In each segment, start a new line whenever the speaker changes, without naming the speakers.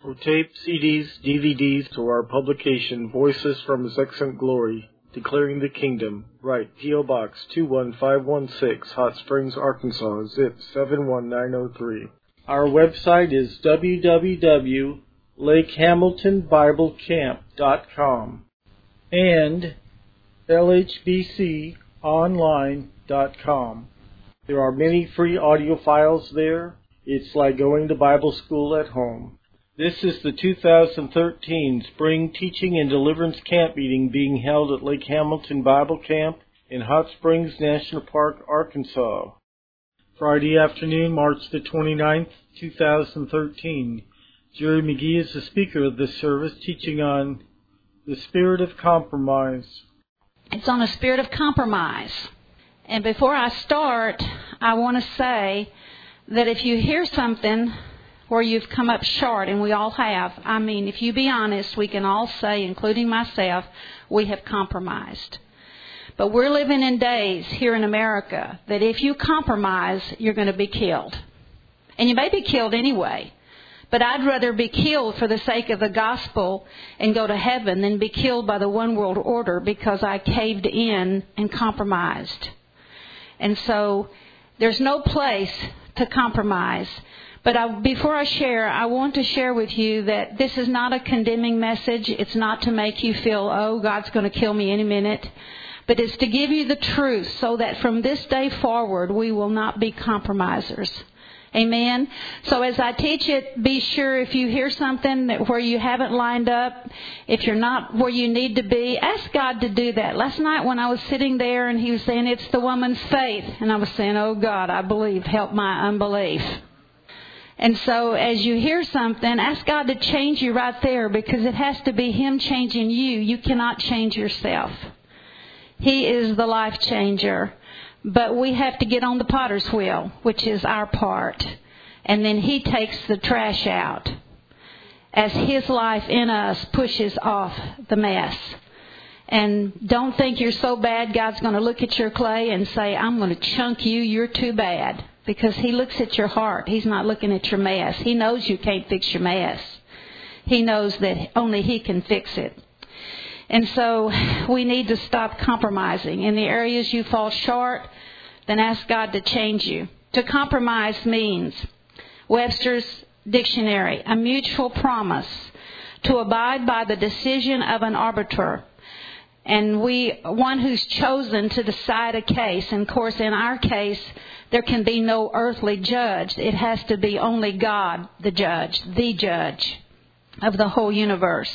For tape, CDs, DVDs, or our publication, Voices from His Excellent Glory, Declaring the Kingdom, write P.O. Box 21516, Hot Springs, Arkansas, zip 71903. Our website is www.lakehamiltonbiblecamp.com and lhbconline.com. There are many free audio files there. It's like going to Bible school at home. This is the 2013 Spring Teaching and Deliverance Camp Meeting being held at Lake Hamilton Bible Camp in Hot Springs National Park, Arkansas. Friday afternoon, March the 29th, 2013. Jerry McGee is the speaker of this service, teaching on the spirit of compromise.
It's on a spirit of compromise. And before I start, I want to say that if you hear something where you've come up short, and we all have, I mean, if you be honest, we can all say, including myself, we have compromised. But we're living in days here in America that if you compromise, you're going to be killed. And you may be killed anyway. But I'd rather be killed for the sake of the gospel and go to heaven than be killed by the one world order because I caved in and compromised. And so there's no place to compromise. But before I share, I want to share with you that this is not a condemning message. It's not to make you feel, oh, God's going to kill me any minute. But it's to give you the truth so that from this day forward, we will not be compromisers. Amen. So as I teach it, be sure if you hear something where you haven't lined up, if you're not where you need to be, ask God to do that. Last night when I was sitting there and He was saying, it's the woman's faith. And I was saying, oh God, I believe, help my unbelief. And so as you hear something, ask God to change you right there because it has to be Him changing you. You cannot change yourself. He is the life changer. But we have to get on the potter's wheel, which is our part. And then He takes the trash out as His life in us pushes off the mess. And don't think you're so bad, God's going to look at your clay and say, I'm going to chunk you, you're too bad. Because He looks at your heart. He's not looking at your mess. He knows you can't fix your mess. He knows that only He can fix it. And so we need to stop compromising. In the areas you fall short, then ask God to change you. To compromise means, Webster's Dictionary, a mutual promise to abide by the decision of an arbiter. And one who's chosen to decide a case. And of course, in our case, there can be no earthly judge. It has to be only God, the judge of the whole universe.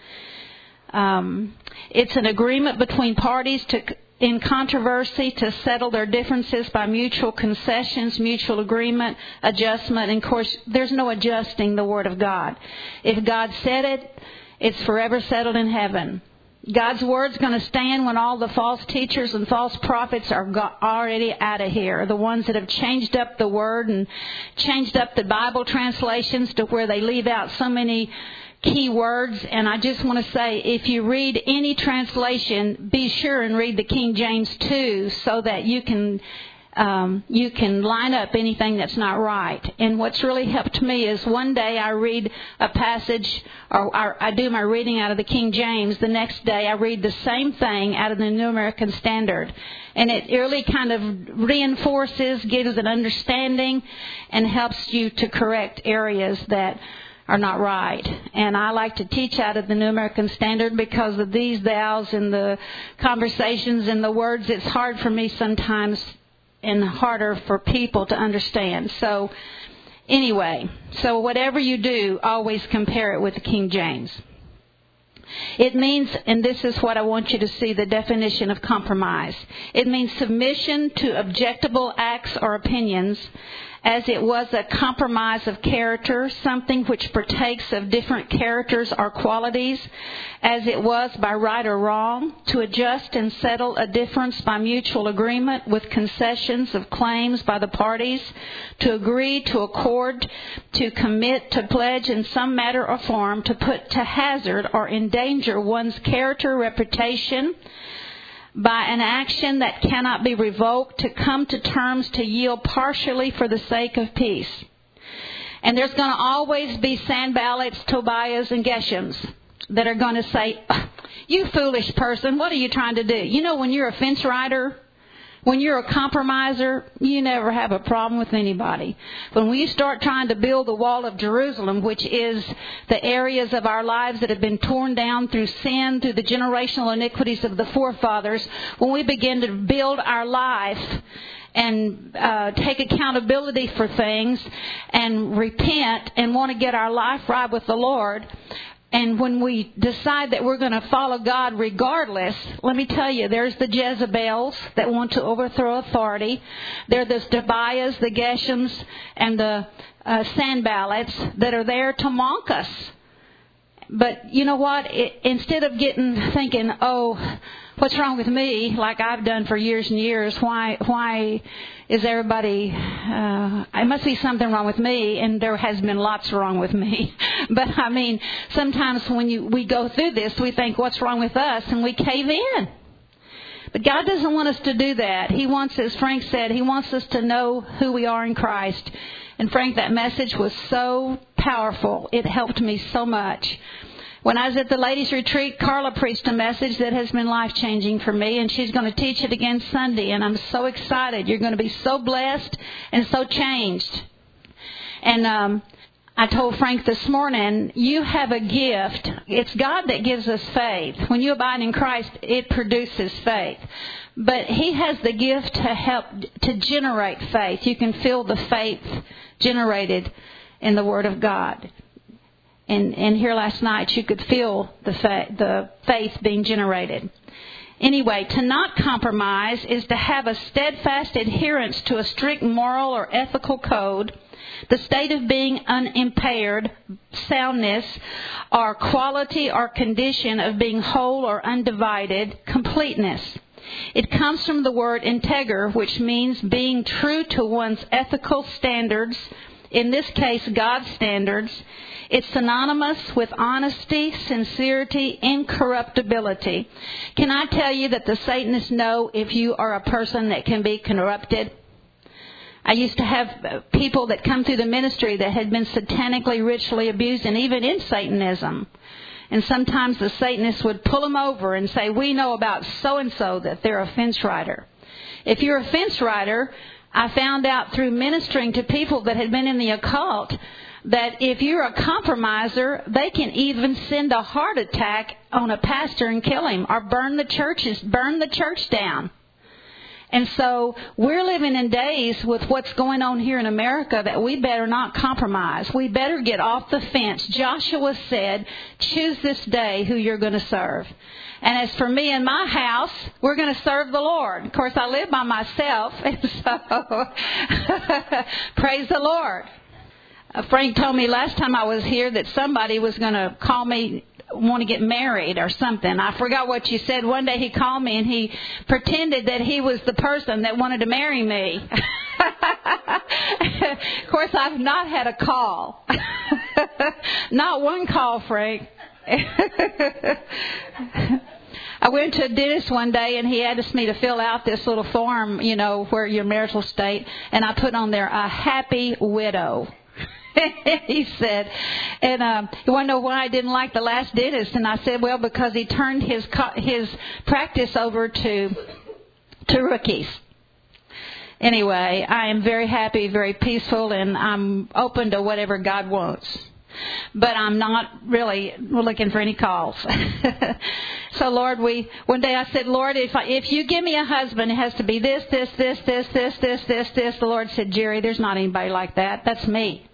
It's an agreement between parties in controversy to settle their differences by mutual concessions, mutual agreement, adjustment. And of course, there's no adjusting the Word of God. If God said it, it's forever settled in heaven. God's Word's going to stand when all the false teachers and false prophets are already out of here. The ones that have changed up the Word and changed up the Bible translations to where they leave out so many key words. And I just want to say, if you read any translation, be sure and read the King James too, so that you can line up anything that's not right. And what's really helped me is one day I read a passage, or I do my reading out of the King James. The next day I read the same thing out of the New American Standard. And it really kind of reinforces, gives an understanding, and helps you to correct areas that are not right. And I like to teach out of the New American Standard because of these thous and the conversations and the words. It's hard for me sometimes and harder for people to understand. So anyway, so whatever you do, always compare it with the King James. It means, and this is what I want you to see, the definition of compromise. It means submission to objectable acts or opinions, as it was a compromise of character, something which partakes of different characters or qualities, as it was by right or wrong, to adjust and settle a difference by mutual agreement with concessions of claims by the parties, to agree, to accord, to commit, to pledge in some matter or form, to put to hazard or endanger one's character, reputation, by an action that cannot be revoked, to come to terms, to yield partially for the sake of peace. And there's going to always be Sanballats, Tobiahs, and Geshems that are going to say, you foolish person, what are you trying to do? You know, when you're a fence rider, when you're a compromiser, you never have a problem with anybody. But when you start trying to build the wall of Jerusalem, which is the areas of our lives that have been torn down through sin, through the generational iniquities of the forefathers, when we begin to build our life and take accountability for things and repent and want to get our life right with the Lord, and when we decide that we're going to follow God regardless, let me tell you, there's the Jezebels that want to overthrow authority. There are the Tobiahs, the Geshems, and the Sanballats that are there to mock us. But you know what? Instead of thinking, oh, what's wrong with me, like I've done for years and years, why is everybody, it must be something wrong with me, and there has been lots wrong with me. But I mean, sometimes when we go through this, we think, what's wrong with us? And we cave in. But God doesn't want us to do that. He wants, as Frank said, He wants us to know who we are in Christ. And Frank, that message was so powerful. It helped me so much. When I was at the ladies' retreat, Carla preached a message that has been life-changing for me, and she's going to teach it again Sunday, and I'm so excited. You're going to be so blessed and so changed. And I told Frank this morning, you have a gift. It's God that gives us faith. When you abide in Christ, it produces faith. But He has the gift to help to generate faith. You can feel the faith generated in the Word of God. And here last night, you could feel the faith being generated. Anyway, to not compromise is to have a steadfast adherence to a strict moral or ethical code, the state of being unimpaired, soundness, or quality or condition of being whole or undivided, completeness. It comes from the word integer, which means being true to one's ethical standards, in this case, God's standards. It's synonymous with honesty, sincerity, incorruptibility. Can I tell you that the Satanists know if you are a person that can be corrupted? I used to have people that come through the ministry that had been satanically ritually abused, and even in Satanism. And sometimes the Satanists would pull them over and say, we know about so-and-so that they're a fence rider. If you're a fence rider, I found out through ministering to people that had been in the occult that if you're a compromiser, they can even send a heart attack on a pastor and kill him, or burn the church down. And so we're living in days with what's going on here in America that we better not compromise. We better get off the fence. Joshua said, choose this day who you're going to serve. And as for me and my house, we're going to serve the Lord. Of course, I live by myself, and so praise the Lord. Frank told me last time I was here that somebody was going to call me, want to get married or something. I forgot what you said. One day he called me and he pretended that he was the person that wanted to marry me. Of course, I've not had a call. Not one call, Frank. I went to a dentist one day and he asked me to fill out this little form, you know, where your marital state, and I put on there a happy widow. He said, and you want to know why I didn't like the last dentist? And I said, well, because he turned his practice over to rookies. Anyway, I am very happy, very peaceful, and I'm open to whatever God wants. But I'm not really looking for any calls. So, Lord, one day I said, Lord, if you give me a husband, it has to be this. The Lord said, Jerry, there's not anybody like that. That's me.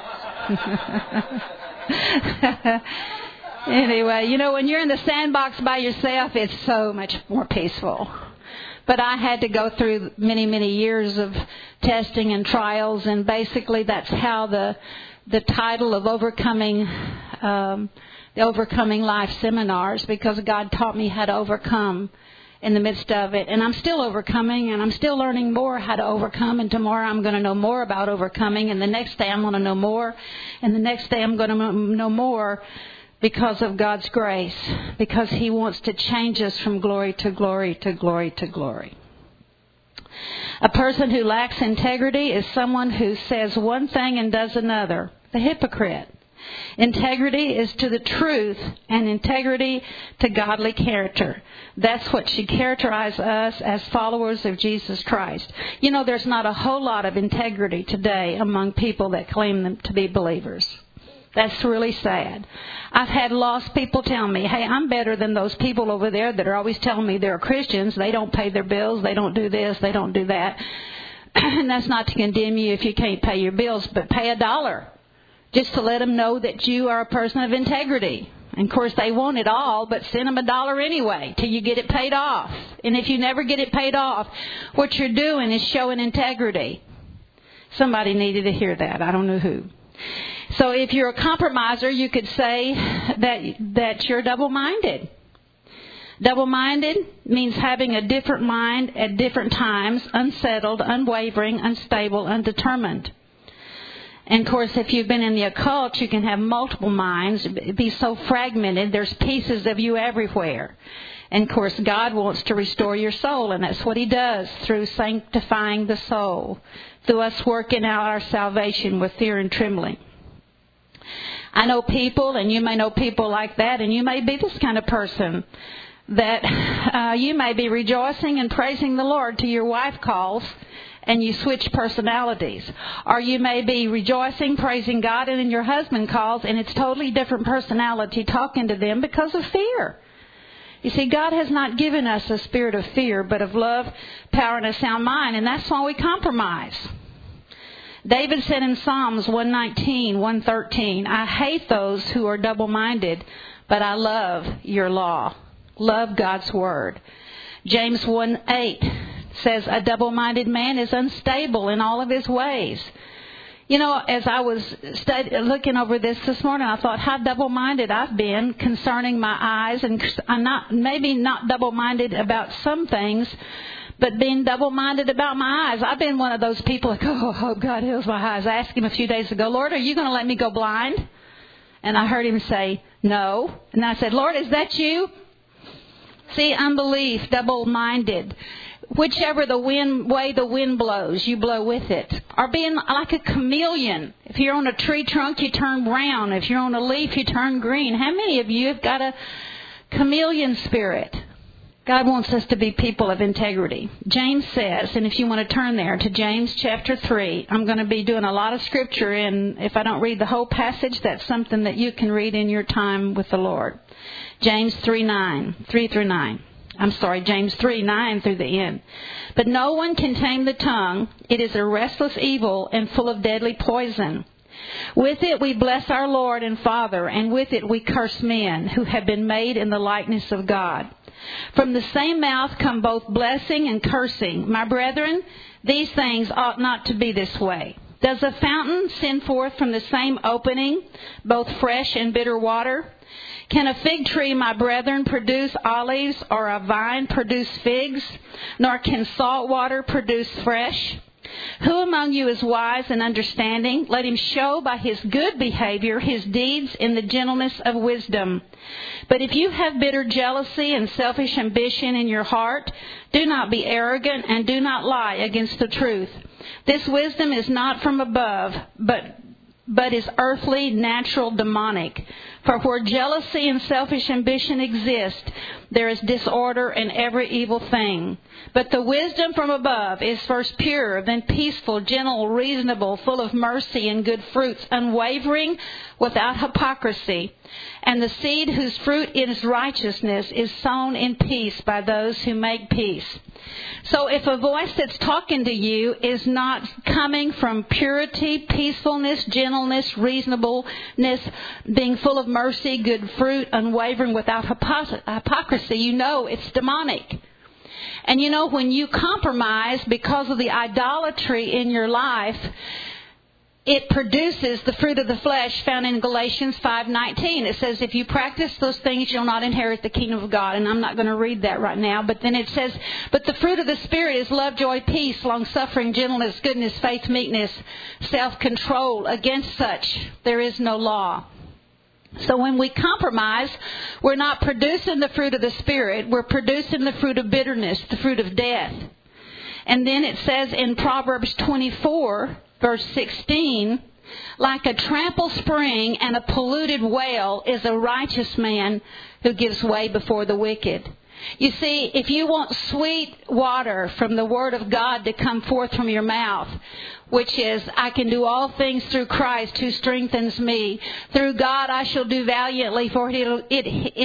Anyway, you know, when you're in the sandbox by yourself, it's so much more peaceful. But I had to go through many, many years of testing and trials, and basically that's how the title of Overcoming Life Seminars, because God taught me how to overcome in the midst of it. And I'm still overcoming, and I'm still learning more how to overcome. And tomorrow I'm going to know more about overcoming. And the next day I'm going to know more. And the next day I'm going to know more because of God's grace. Because He wants to change us from glory to glory to glory to glory. A person who lacks integrity is someone who says one thing and does another. the hypocrite. Integrity is to the truth and integrity to godly character. That's what should characterize us as followers of Jesus Christ. You know, there's not a whole lot of integrity today among people that claim them to be believers. That's really sad. I've had lost people tell me, hey, I'm better than those people over there that are always telling me they're Christians. They don't pay their bills. They don't do this. They don't do that. And that's not to condemn you if you can't pay your bills, but pay $1. Just to let them know that you are a person of integrity. And, of course, they want it all, but send them $1 anyway till you get it paid off. And if you never get it paid off, what you're doing is showing integrity. Somebody needed to hear that. I don't know who. So if you're a compromiser, you could say that you're double-minded. Double-minded means having a different mind at different times, unsettled, unwavering, unstable, undetermined. And, of course, if you've been in the occult, you can have multiple minds, be so fragmented, there's pieces of you everywhere. And, of course, God wants to restore your soul, and that's what He does through sanctifying the soul, through us working out our salvation with fear and trembling. I know people, and you may know people like that, and you may be this kind of person, that you may be rejoicing and praising the Lord till your wife calls, and you switch personalities. Or you may be rejoicing, praising God, and then your husband calls, and it's totally different personality talking to them because of fear. You see, God has not given us a spirit of fear, but of love, power, and a sound mind, and that's why we compromise. David said in Psalms 119, 113, I hate those who are double-minded, but I love your law. Love God's word. James 1:8 says a double-minded man is unstable in all of his ways. You know, as I was looking over this morning, I thought how double-minded I've been concerning my eyes, and I'm maybe not double-minded about some things, but being double-minded about my eyes. I've been one of those people like, oh, God heals my eyes. I asked Him a few days ago, Lord, are you going to let me go blind? And I heard Him say, no. And I said, Lord, is that you? See, unbelief, double-minded. Whichever way the wind blows, you blow with it. Or being like a chameleon. If you're on a tree trunk, you turn brown. If you're on a leaf, you turn green. How many of you have got a chameleon spirit? God wants us to be people of integrity. James says, and if you want to turn there to James chapter 3, I'm going to be doing a lot of scripture, and if I don't read the whole passage, that's something that you can read in your time with the Lord. James 3 through 9. James 3, 9 through the end. But no one can tame the tongue. It is a restless evil and full of deadly poison. With it we bless our Lord and Father, and with it we curse men who have been made in the likeness of God. From the same mouth come both blessing and cursing. My brethren, these things ought not to be this way. Does a fountain send forth from the same opening both fresh and bitter water? Can a fig tree, my brethren, produce olives, or a vine produce figs? Nor can salt water produce fresh. Who among you is wise and understanding? Let him show by his good behavior his deeds in the gentleness of wisdom. But if you have bitter jealousy and selfish ambition in your heart, do not be arrogant and do not lie against the truth. This wisdom is not from above, but is earthly, natural, demonic. For where jealousy and selfish ambition exist, there is disorder and every evil thing. But the wisdom from above is first pure, then peaceful, gentle, reasonable, full of mercy and good fruits, unwavering, without hypocrisy. And the seed whose fruit is righteousness is sown in peace by those who make peace. So if a voice that's talking to you is not coming from purity, peacefulness, gentleness, reasonableness, being full of mercy, good fruit, unwavering, without hypocrisy, you know it's demonic. And you know, when you compromise because of the idolatry in your life, it produces the fruit of the flesh found in Galatians 5:19. It says, if you practice those things, you'll not inherit the kingdom of God. And I'm not going to read that right now. But then it says, but the fruit of the Spirit is love, joy, peace, long-suffering, gentleness, goodness, faith, meekness, self-control. Against such, there is no law. So when we compromise, we're not producing the fruit of the Spirit. We're producing the fruit of bitterness, the fruit of death. And then it says in Proverbs 24, verse 16, Like a trampled spring and a polluted well is a righteous man who gives way before the wicked. You see, if you want sweet water from the Word of God to come forth from your mouth, which is, I can do all things through Christ who strengthens me. Through God I shall do valiantly, for it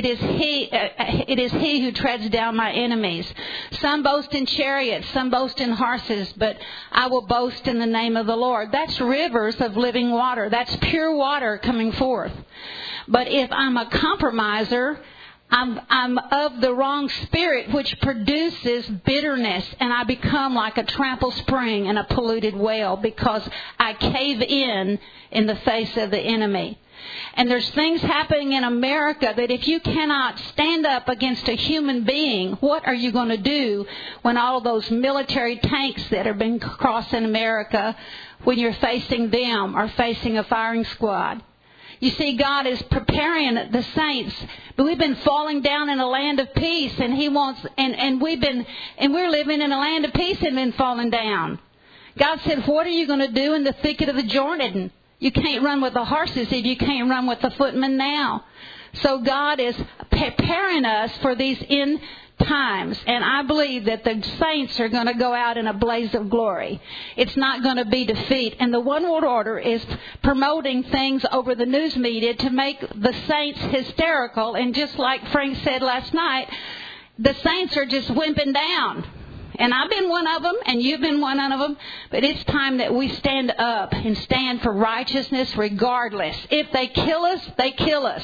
is He who treads down my enemies. Some boast in chariots, some boast in horses, but I will boast in the name of the Lord. That's rivers of living water. That's pure water coming forth. But if I'm a compromiser, I'm of the wrong spirit, which produces bitterness, and I become like a trampled spring and a polluted well because I cave in the face of the enemy. And there's things happening in America that if you cannot stand up against a human being, what are you going to do when all those military tanks that have been crossing America, when you're facing them or facing a firing squad? You see, God is preparing the saints, but we've been falling down in a land of peace, and He wants, and we're living in a land of peace and been falling down. God said, what are you going to do in the thicket of the Jordan? You can't run with the horses if you can't run with the footmen now. So God is preparing us for these end times, and I believe that the saints are going to go out in a blaze of glory. It's not going to be defeat. And the One World Order is promoting things over the news media to make the saints hysterical. And just like Frank said last night, the saints are just wimping down. And I've been one of them, and you've been one of them. But it's time that we stand up and stand for righteousness regardless. If they kill us, they kill us.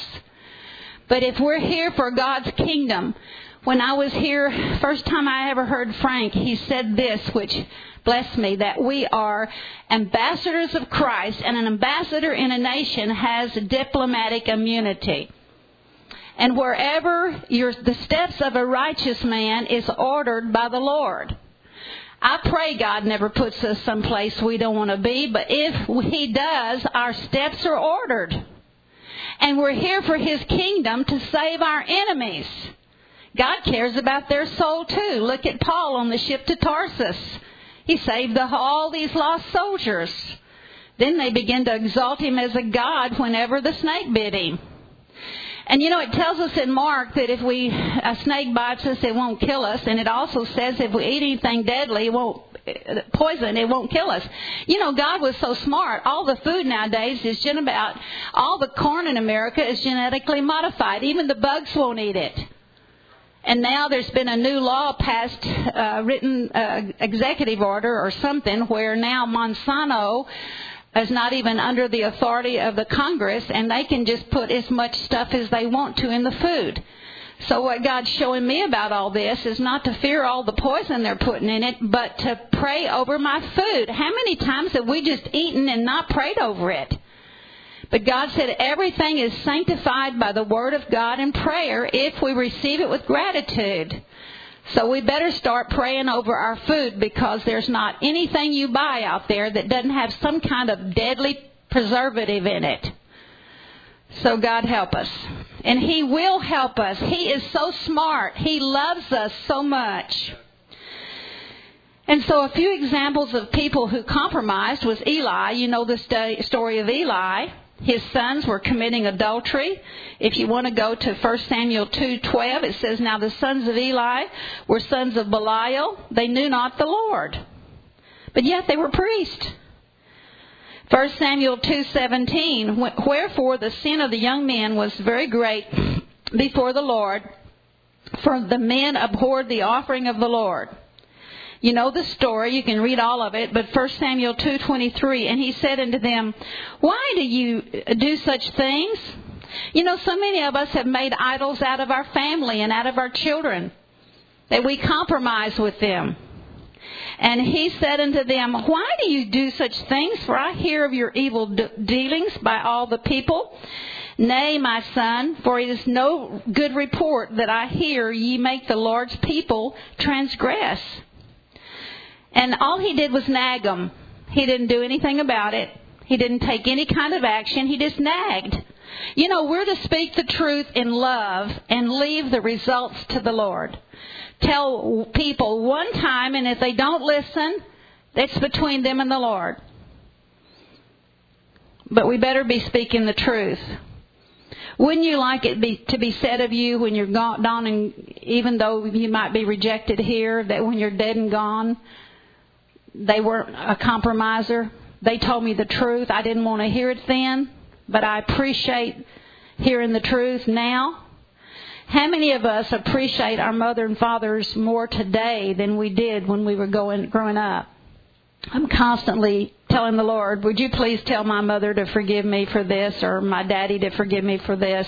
But if we're here for God's kingdom, when I was here, first time I ever heard Frank, he said this, which blessed me, that we are ambassadors of Christ, and an ambassador in a nation has diplomatic immunity. And wherever the steps of a righteous man is ordered by the Lord. I pray God never puts us someplace we don't want to be, but if He does, our steps are ordered. And we're here for His kingdom to save our enemies. God cares about their soul too. Look at Paul on the ship to Tarsus. He saved all these lost soldiers. Then they begin to exalt Him as a god whenever the snake bit him. And you know, it tells us in Mark that if a snake bites us, it won't kill us. And it also says if we eat anything deadly, it won't kill us. You know, God was so smart. All the food nowadays is all the corn in America is genetically modified. Even the bugs won't eat it. And now there's been a new law passed, written executive order or something, where now Monsanto is not even under the authority of the Congress, and they can just put as much stuff as they want to in the food. So what God's showing me about all this is not to fear all the poison they're putting in it, but to pray over my food. How many times have we just eaten and not prayed over it? But God said everything is sanctified by the Word of God and prayer if we receive it with gratitude. So we better start praying over our food, because there's not anything you buy out there that doesn't have some kind of deadly preservative in it. So God help us. And He will help us. He is so smart. He loves us so much. And so a few examples of people who compromised was Eli. You know the story of Eli. His sons were committing adultery. If you want to go to 1 Samuel 2:12, it says, now the sons of Eli were sons of Belial. They knew not the Lord, but yet they were priests. 1 Samuel 2:17, wherefore the sin of the young men was very great before the Lord, for the men abhorred the offering of the Lord. You know the story. You can read all of it. But 1 Samuel 2:23, and he said unto them, why do you do such things? You know, so many of us have made idols out of our family and out of our children, that we compromise with them. And he said unto them, why do you do such things? For I hear of your evil dealings by all the people. Nay, my son, for it is no good report that I hear ye make the Lord's people transgress. And all he did was nag them. He didn't do anything about it. He didn't take any kind of action. He just nagged. You know, we're to speak the truth in love and leave the results to the Lord. Tell people one time, and if they don't listen, that's between them and the Lord. but we better be speaking the truth. Wouldn't you like it to be said of you when you're gone, and even though you might be rejected here, that when you're dead and gone, they weren't a compromiser? They told me the truth. I didn't want to hear it then, but I appreciate hearing the truth now. How many of us appreciate our mother and fathers more today than we did when we were growing up? I'm constantly telling the Lord, would you please tell my mother to forgive me for this, or my daddy to forgive me for this?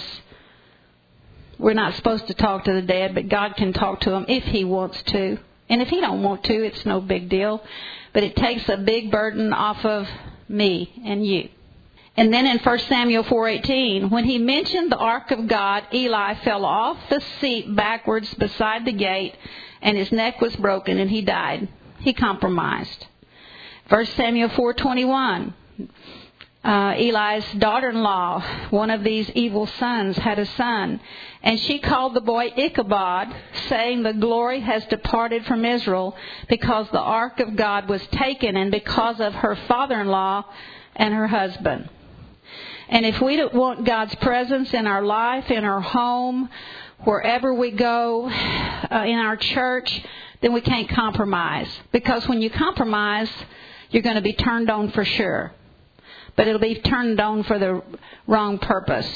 We're not supposed to talk to the dead, but God can talk to him if he wants to. And if he don't want to, it's no big deal. But it takes a big burden off of me and you. And then in 1 Samuel 4:18, when he mentioned the ark of God, Eli fell off the seat backwards beside the gate, and his neck was broken, and he died. He compromised. 1 Samuel 4:21, Eli's daughter-in-law, one of these evil sons, had a son, and she called the boy Ichabod, saying, the glory has departed from Israel, because the ark of God was taken, and because of her father-in-law and her husband. And if we don't want God's presence in our life, in our home, wherever we go, in our church, then we can't compromise. Because when you compromise, you're going to be turned on for sure. But it'll be turned on for the wrong purpose.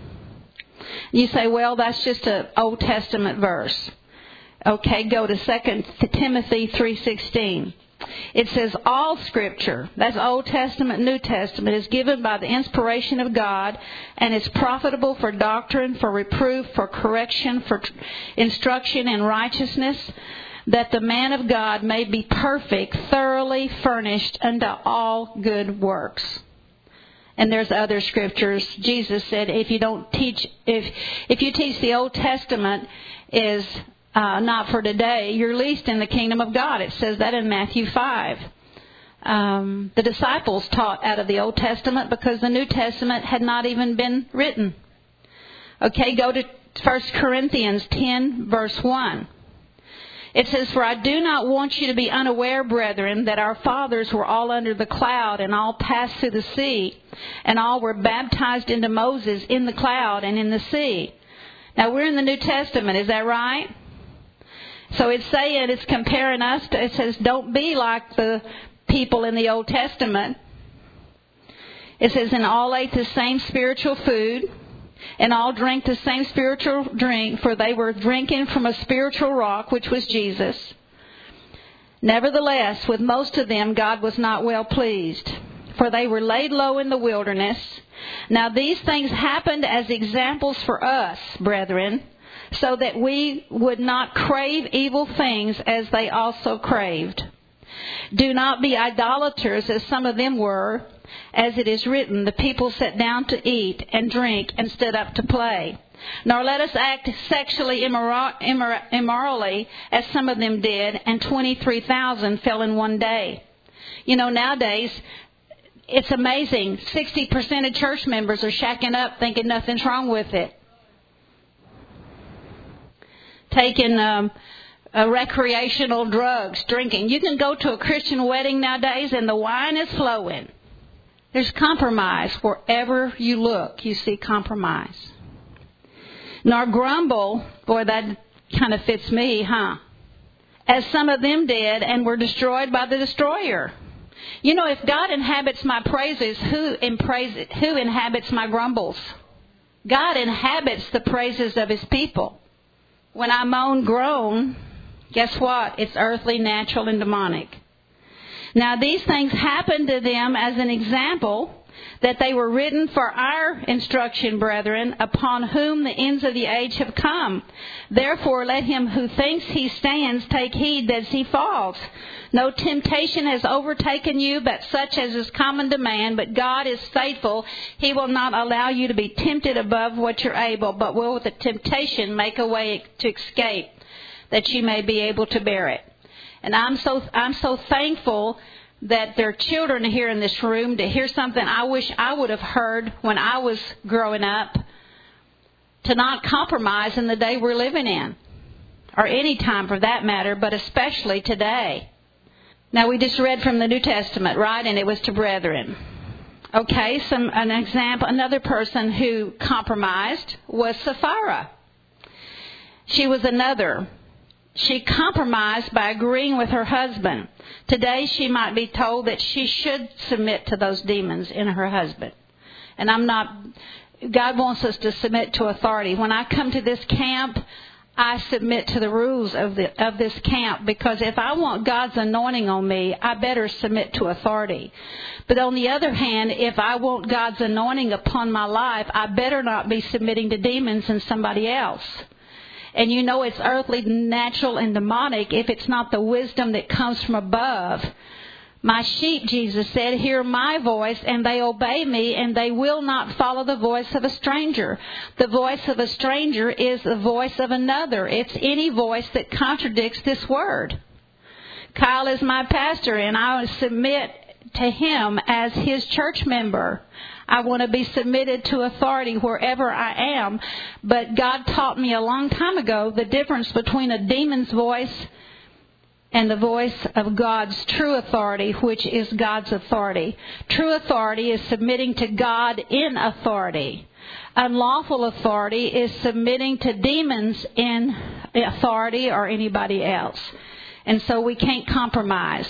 You say, well, that's just an Old Testament verse. Okay, go to 2 Timothy 3:16. It says, all Scripture, that's Old Testament, New Testament, is given by the inspiration of God, and is profitable for doctrine, for reproof, for correction, for instruction in righteousness, that the man of God may be perfect, thoroughly furnished unto all good works. And there's other scriptures. Jesus said, if you teach the Old Testament is not for today, you're least in the kingdom of God. It says that in Matthew 5. The disciples taught out of the Old Testament because the New Testament had not even been written. Okay, go to 1 Corinthians 10, verse 1. It says, for I do not want you to be unaware, brethren, that our fathers were all under the cloud, and all passed through the sea, and all were baptized into Moses in the cloud and in the sea. Now, we're in the New Testament, is that right? So it's comparing us to, it says, don't be like the people in the Old Testament. It says, and all ate the same spiritual food, and all drank the same spiritual drink, for they were drinking from a spiritual rock, which was Jesus. Nevertheless, with most of them God was not well pleased, for they were laid low in the wilderness. Now these things happened as examples for us, brethren, so that we would not crave evil things as they also craved. Do not be idolaters, as some of them were. As it is written, the people sat down to eat and drink and stood up to play. Nor let us act sexually immorally, as some of them did, and 23,000 fell in one day. You know, nowadays, it's amazing. 60% of church members are shacking up thinking nothing's wrong with it. Taking recreational drugs, drinking. You can go to a Christian wedding nowadays and the wine is flowing. There's compromise. Wherever you look, you see compromise. Nor grumble, boy, that kind of fits me, huh? As some of them did and were destroyed by the destroyer. You know, if God inhabits my praises, who inhabits my grumbles? God inhabits the praises of His people. When I moan, groan, guess what? It's earthly, natural, and demonic. Now these things happened to them as an example, that they were written for our instruction, brethren, upon whom the ends of the age have come. Therefore let him who thinks he stands take heed that he falls. No temptation has overtaken you, but such as is common to man. But God is faithful. He will not allow you to be tempted above what you're able, but will with the temptation make a way to escape, that you may be able to bear it. And I'm so thankful that there are children here in this room to hear something I wish I would have heard when I was growing up, to not compromise in the day we're living in, or any time for that matter, but especially today. Now we just read from the New Testament, right? And it was to brethren. Okay, an example, another person who compromised was Sapphira. She was another. She compromised by agreeing with her husband. Today she might be told that she should submit to those demons in her husband. And God wants us to submit to authority. When I come to this camp, I submit to the rules of this camp, because if I want God's anointing on me, I better submit to authority. But on the other hand, if I want God's anointing upon my life, I better not be submitting to demons and somebody else. And you know it's earthly, natural, and demonic if it's not the wisdom that comes from above. My sheep, Jesus said, hear my voice, and they obey me, and they will not follow the voice of a stranger. The voice of a stranger is the voice of another. It's any voice that contradicts this word. Kyle is my pastor, and I submit to him as his church member. I want to be submitted to authority wherever I am. But God taught me a long time ago the difference between a demon's voice and the voice of God's true authority, which is God's authority. True authority is submitting to God in authority. Unlawful authority is submitting to demons in authority or anybody else. And so we can't compromise.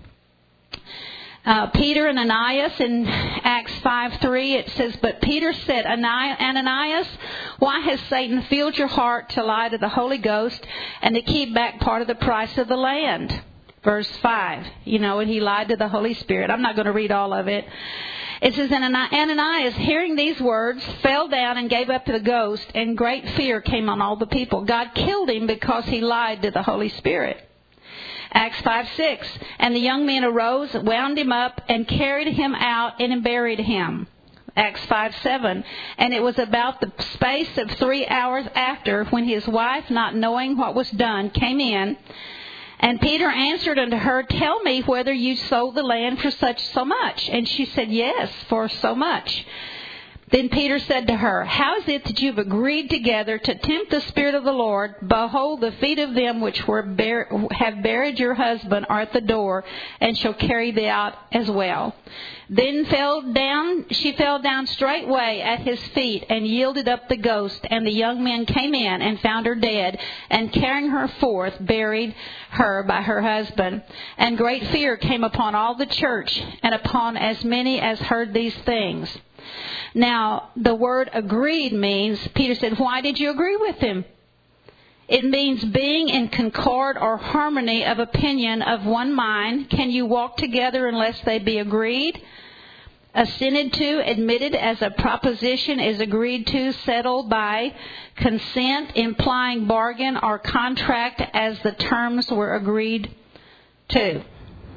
Peter and Ananias in Acts 5:3, it says, but Peter said, Ananias, why has Satan filled your heart to lie to the Holy Ghost and to keep back part of the price of the land? Verse 5, and he lied to the Holy Spirit. I'm not going to read all of it. It says, and Ananias, hearing these words, fell down and gave up to the ghost, and great fear came on all the people. God killed him because he lied to the Holy Spirit. Acts 5:6, and the young men arose, wound him up, and carried him out and buried him. Acts 5:7, and it was about the space of 3 hours after, when his wife, not knowing what was done, came in. And Peter answered unto her, tell me whether you sold the land for so much. And she said, yes, for so much. Then Peter said to her, how is it that you've agreed together to tempt the Spirit of the Lord? Behold, the feet of them which have buried your husband are at the door, and shall carry thee out as well. Then she fell down straightway at his feet, and yielded up the ghost. And the young men came in, and found her dead, and carrying her forth, buried her by her husband. And great fear came upon all the church, and upon as many as heard these things. Now, the word agreed means, Peter said, why did you agree with him? It means being in concord or harmony of opinion of one mind. Can you walk together unless they be agreed? Assented to, admitted as a proposition, is agreed to, settled by consent, implying bargain or contract as the terms were agreed to.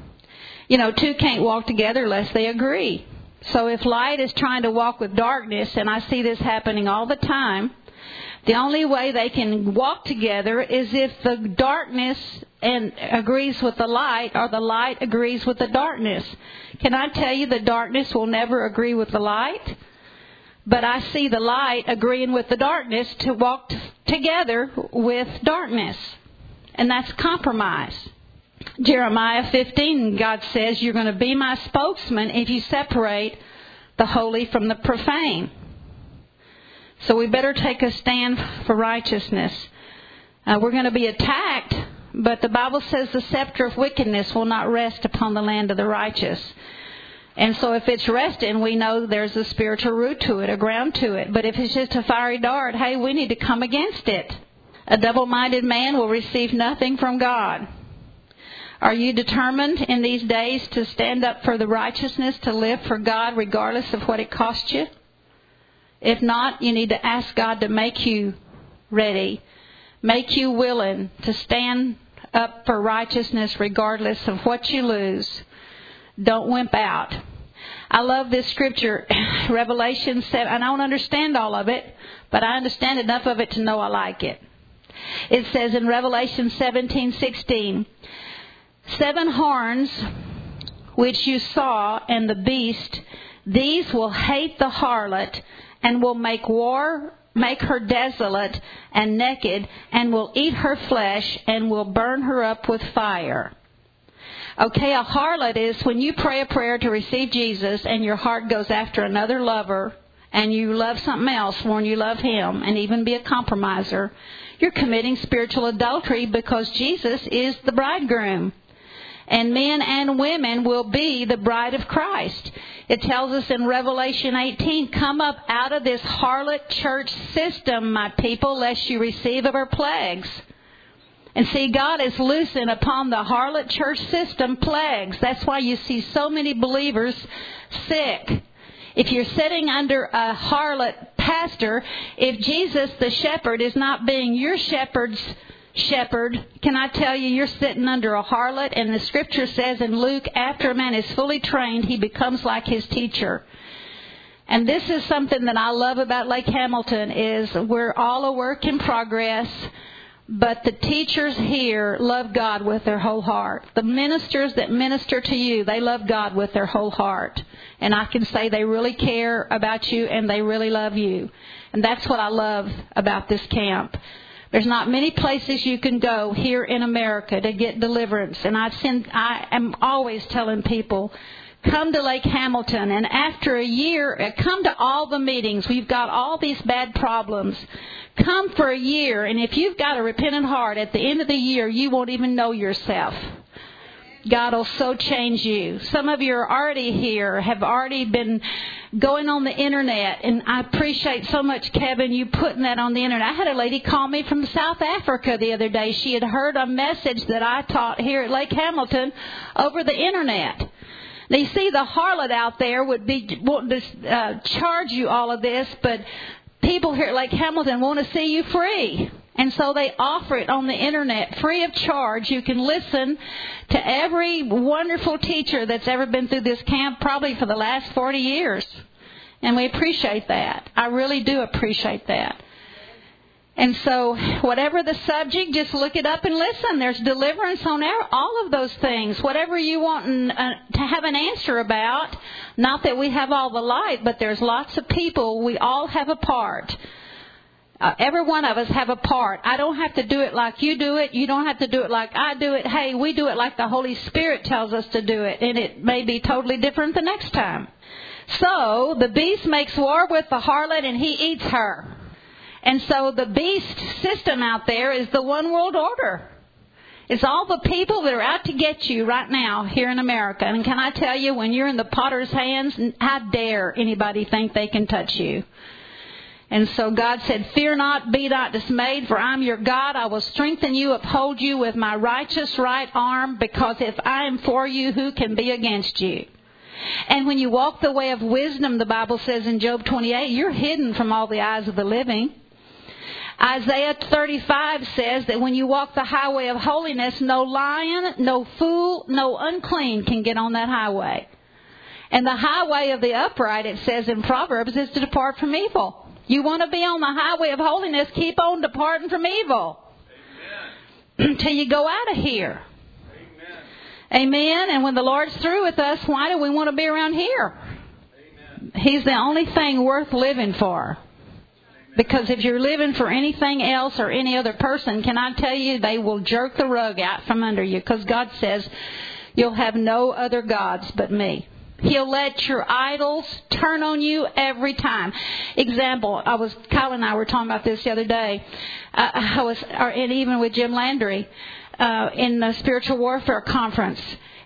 Two can't walk together unless they agree. So if light is trying to walk with darkness, and I see this happening all the time, the only way they can walk together is if the darkness agrees with the light, or the light agrees with the darkness. Can I tell you the darkness will never agree with the light? But I see the light agreeing with the darkness to walk together with darkness. And that's compromise. Jeremiah 15, God says, you're going to be my spokesman if you separate the holy from the profane. So we better take a stand for righteousness. We're going to be attacked, but the Bible says the scepter of wickedness will not rest upon the land of the righteous. And so if it's resting, we know there's a spiritual root to it, a ground to it. But if it's just a fiery dart, hey, we need to come against it. A double-minded man will receive nothing from God. Are you determined in these days to stand up for the righteousness, to live for God regardless of what it costs you? If not, you need to ask God to make you ready, make you willing to stand up for righteousness regardless of what you lose. Don't wimp out. I love this scripture, Revelation 7. I don't understand all of it, but I understand enough of it to know I like it. It says in Revelation 17:16, 7 horns which you saw and the beast, these will hate the harlot, and will make her desolate and naked, and will eat her flesh, and will burn her up with fire. Okay, a harlot is when you pray a prayer to receive Jesus and your heart goes after another lover and you love something else more than you love Him and even be a compromiser. You're committing spiritual adultery because Jesus is the bridegroom. And men and women will be the bride of Christ. It tells us in Revelation 18, come up out of this harlot church system, my people, lest you receive of her plagues. And see, God is loosing upon the harlot church system plagues. That's why you see so many believers sick. If you're sitting under a harlot pastor, if Jesus the shepherd is not being your shepherd, can I tell you, you're sitting under a harlot. And the scripture says in Luke, after a man is fully trained, he becomes like his teacher. And this is something that I love about Lake Hamilton is we're all a work in progress. But the teachers here love God with their whole heart. The ministers that minister to you, they love God with their whole heart. And I can say they really care about you and they really love you. And that's what I love about this camp. There's not many places you can go here in America to get deliverance. And I am always telling people, come to Lake Hamilton. And after a year, come to all the meetings. We've got all these bad problems. Come for a year, and if you've got a repentant heart, at the end of the year, you won't even know yourself. God will so change you. Some of you are already here, have already been going on the internet, and I appreciate so much, Kevin, you putting that on the internet. I had a lady call me from South Africa the other day. She had heard a message that I taught here at Lake Hamilton over the internet. Now, you see, the harlot out there would be wanting to charge you all of this, but people here at Lake Hamilton want to see you free. And so they offer it on the internet free of charge. You can listen to every wonderful teacher that's ever been through this camp, probably for the last 40 years. And we appreciate that. I really do appreciate that. And so whatever the subject, just look it up and listen. There's deliverance on all of those things. Whatever you want to have an answer about, not that we have all the light, but there's lots of people. We all have a part. Every one of us have a part. I don't have to do it like you do it. You don't have to do it like I do it. Hey, we do it like the Holy Spirit tells us to do it. And it may be totally different the next time. So the beast makes war with the harlot and he eats her. And so the beast system out there is the one world order. It's all the people that are out to get you right now here in America. And can I tell you, when you're in the potter's hands, how dare anybody think they can touch you? And so God said, fear not, be not dismayed, for I'm your God. I will strengthen you, uphold you with my righteous right arm, because if I am for you, who can be against you? And when you walk the way of wisdom, the Bible says in Job 28, you're hidden from all the eyes of the living. Isaiah 35 says that when you walk the highway of holiness, no lion, no fool, no unclean can get on that highway. And the highway of the upright, it says in Proverbs, is to depart from evil. You want to be on the highway of holiness, keep on departing from evil. Amen. Until you go out of here. Amen. Amen. And when the Lord's through with us, why do we want to be around here? Amen. He's the only thing worth living for. Because if you're living for anything else or any other person, can I tell you, they will jerk the rug out from under you. Because God says, you'll have no other gods but me. He'll let your idols turn on you every time. Example, Kyle and I were talking about this the other day. And even with Jim Landry in the Spiritual Warfare Conference,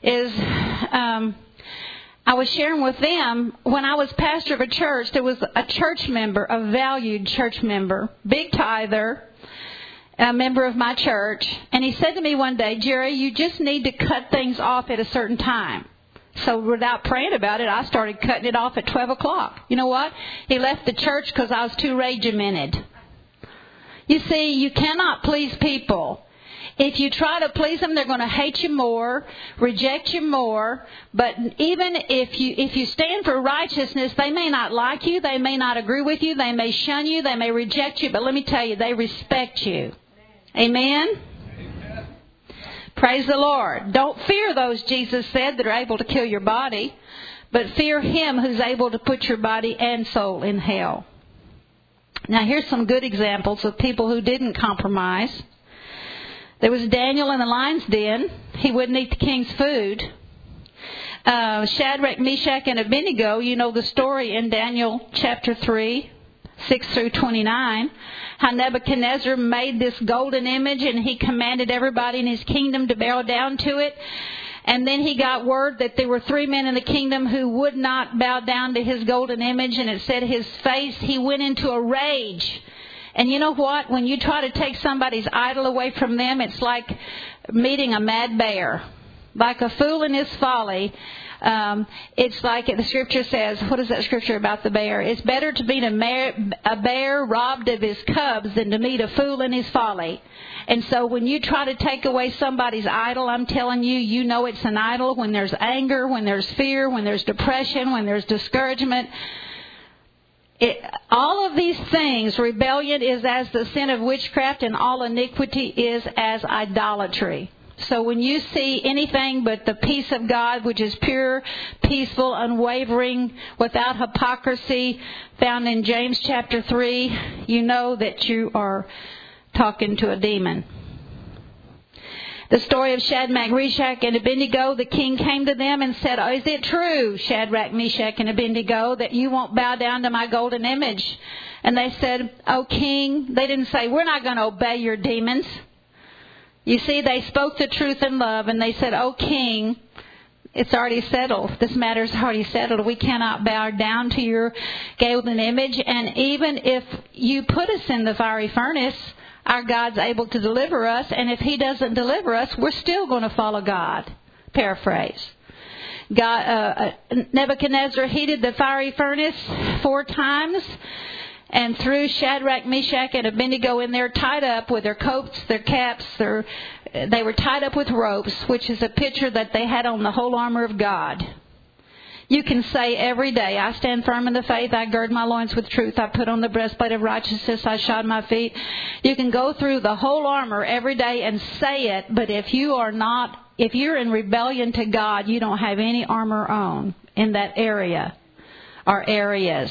I was sharing with them, when I was pastor of a church, there was a church member, a valued church member, big tither, a member of my church. And he said to me one day, Jerry, you just need to cut things off at a certain time. So without praying about it, I started cutting it off at 12 o'clock. You know what? He left the church because I was too regimented. You see, you cannot please people. If you try to please them, they're going to hate you more, reject you more. But even if you stand for righteousness, they may not like you, they may not agree with you, they may shun you, they may reject you. But let me tell you, they respect you. Amen? Amen. Praise the Lord. Don't fear those, Jesus said, that are able to kill your body, but fear Him who's able to put your body and soul in hell. Now, here's some good examples of people who didn't compromise. There was Daniel in the lion's den. He wouldn't eat the king's food. Shadrach, Meshach, and Abednego, you know the story in Daniel chapter 3, 6 through 29, how Nebuchadnezzar made this golden image and he commanded everybody in his kingdom to bow down to it. And then he got word that there were 3 men in the kingdom who would not bow down to his golden image, and it said his face, he went into a rage. And you know what? When you try to take somebody's idol away from them, it's like meeting a mad bear. Like a fool in his folly. It's like the scripture says, what is that scripture about the bear? It's better to meet a bear robbed of his cubs than to meet a fool in his folly. And so when you try to take away somebody's idol, I'm telling you, you know it's an idol when there's anger, when there's fear, when there's depression, when there's discouragement. All of these things, rebellion is as the sin of witchcraft, and all iniquity is as idolatry. So when you see anything but the peace of God, which is pure, peaceful, unwavering, without hypocrisy, found in James chapter 3, you know that you are talking to a demon. The story of Shadrach, Meshach, and Abednego, the king came to them and said, "Is it true, Shadrach, Meshach, and Abednego, that you won't bow down to my golden image?" And they said, "O king," they didn't say, "We're not going to obey your demons." You see, they spoke the truth in love, and they said, "O king, it's already settled. This matter is already settled. We cannot bow down to your golden image. And even if you put us in the fiery furnace, our God's able to deliver us. And if He doesn't deliver us, we're still going to follow God." Paraphrase. Nebuchadnezzar heated the fiery furnace 4 times and threw Shadrach, Meshach, and Abednego in there, tied up with their coats, their caps. They were tied up with ropes, which is a picture that they had on the whole armor of God. You can say every day, "I stand firm in the faith. I gird my loins with truth. I put on the breastplate of righteousness. I shod my feet." You can go through the whole armor every day and say it, but if you're in rebellion to God, you don't have any armor on in that area or areas.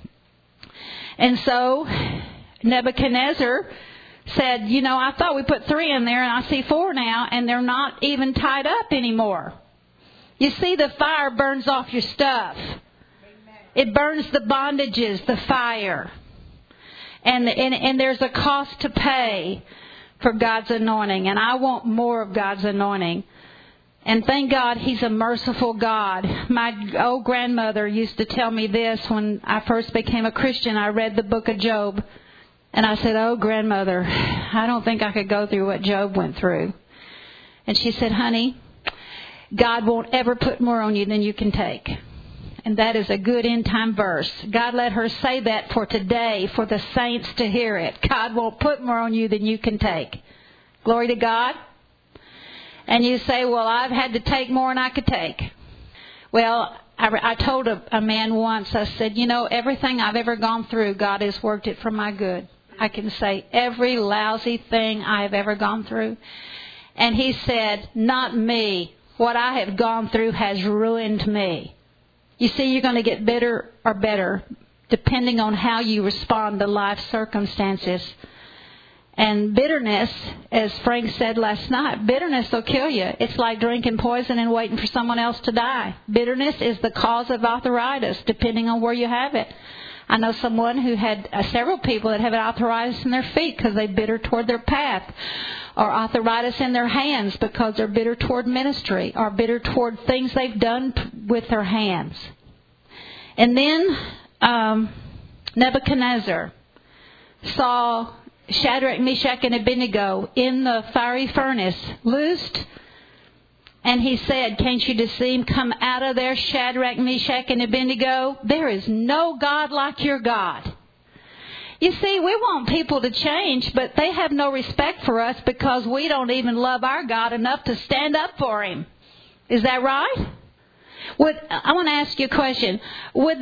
And so Nebuchadnezzar said, "I thought we put 3 in there, and I see 4 now, and they're not even tied up anymore." You see, the fire burns off your stuff. It burns the bondages, the fire. And there's a cost to pay for God's anointing. And I want more of God's anointing. And thank God He's a merciful God. My old grandmother used to tell me this when I first became a Christian. I read the book of Job. And I said, "Oh, grandmother, I don't think I could go through what Job went through." And she said, "Honey, God won't ever put more on you than you can take." And that is a good end-time verse. God let her say that for today, for the saints to hear it. God won't put more on you than you can take. Glory to God. And you say, "Well, I've had to take more than I could take." Well, I told a man once, I said, "Everything I've ever gone through, God has worked it for my good." I can say every lousy thing I have ever gone through. And he said, "Not me. What I have gone through has ruined me." You see, you're going to get bitter or better depending on how you respond to life circumstances. And bitterness, as Frank said last night, bitterness will kill you. It's like drinking poison and waiting for someone else to die. Bitterness is the cause of arthritis, depending on where you have it. I know someone who had several people that have arthritis in their feet because they're bitter toward their path, or arthritis in their hands because they're bitter toward ministry, or bitter toward things they've done with their hands. And then Nebuchadnezzar saw Shadrach, Meshach, and Abednego in the fiery furnace, loosed. And he said, "Can't you deceive? Come out of there, Shadrach, Meshach, and Abednego. There is no God like your God." You see, we want people to change, but they have no respect for us because we don't even love our God enough to stand up for Him. Is that right? I want to ask you a question. Would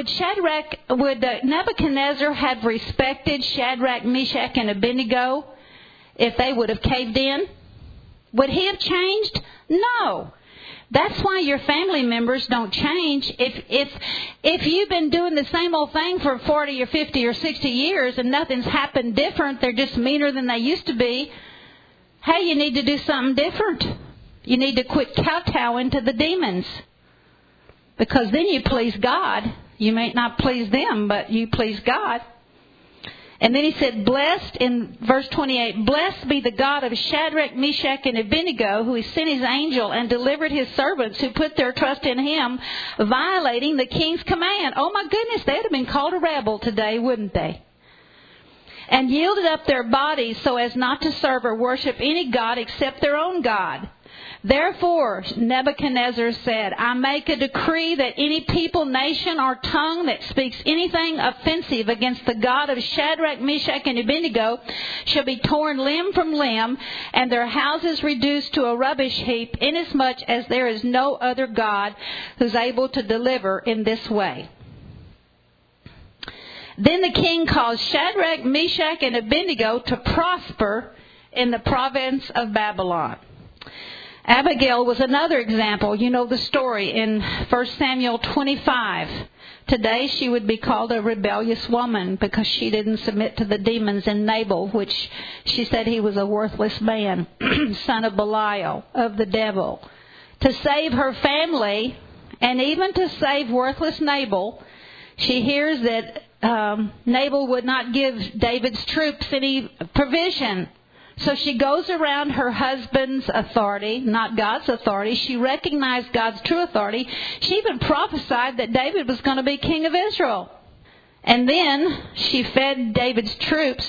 Nebuchadnezzar have respected Shadrach, Meshach, and Abednego if they would have caved in? Would he have changed? No. That's why your family members don't change. If you've been doing the same old thing for 40 or 50 or 60 years and nothing's happened different, they're just meaner than they used to be, hey, you need to do something different. You need to quit kowtowing to the demons. Because then you please God. You may not please them, but you please God. And then he said, blessed, in verse 28, blessed be the God of Shadrach, Meshach, and Abednego, who has sent his angel and delivered his servants who put their trust in him, violating the king's command. Oh my goodness, they would have been called a rebel today, wouldn't they? And yielded up their bodies so as not to serve or worship any god except their own God. Therefore, Nebuchadnezzar said, I make a decree that any people, nation, or tongue that speaks anything offensive against the God of Shadrach, Meshach, and Abednego shall be torn limb from limb, and their houses reduced to a rubbish heap, inasmuch as there is no other God who's able to deliver in this way. Then the king caused Shadrach, Meshach, and Abednego to prosper in the province of Babylon. Abigail was another example. You know the story in 1 Samuel 25. Today she would be called a rebellious woman because she didn't submit to the demons in Nabal, which she said he was a worthless man, son of Belial, of the devil. To save her family, and even to save worthless Nabal, she hears that Nabal would not give David's troops any provision. So she goes around her husband's authority, not God's authority. She recognized God's true authority. She even prophesied that David was going to be king of Israel. And then she fed David's troops.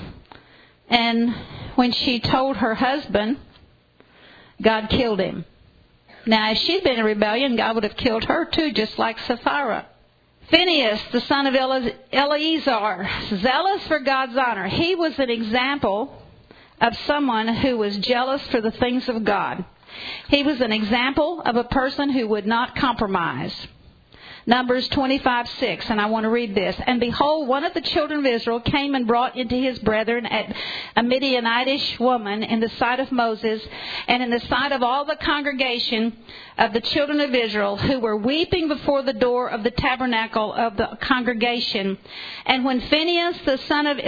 And when she told her husband, God killed him. Now, if she'd been in rebellion, God would have killed her too, just like Sapphira. Phinehas, the son of Eleazar, zealous for God's honor. He was an example of someone who was jealous for the things of God. He was an example of a person who would not compromise. Numbers 25:6, and I want to read this. And behold, one of the children of Israel came and brought into his brethren a Midianitish woman in the sight of Moses and in the sight of all the congregation of the children of Israel, who were weeping before the door of the tabernacle of the congregation. And when Phinehas, the son of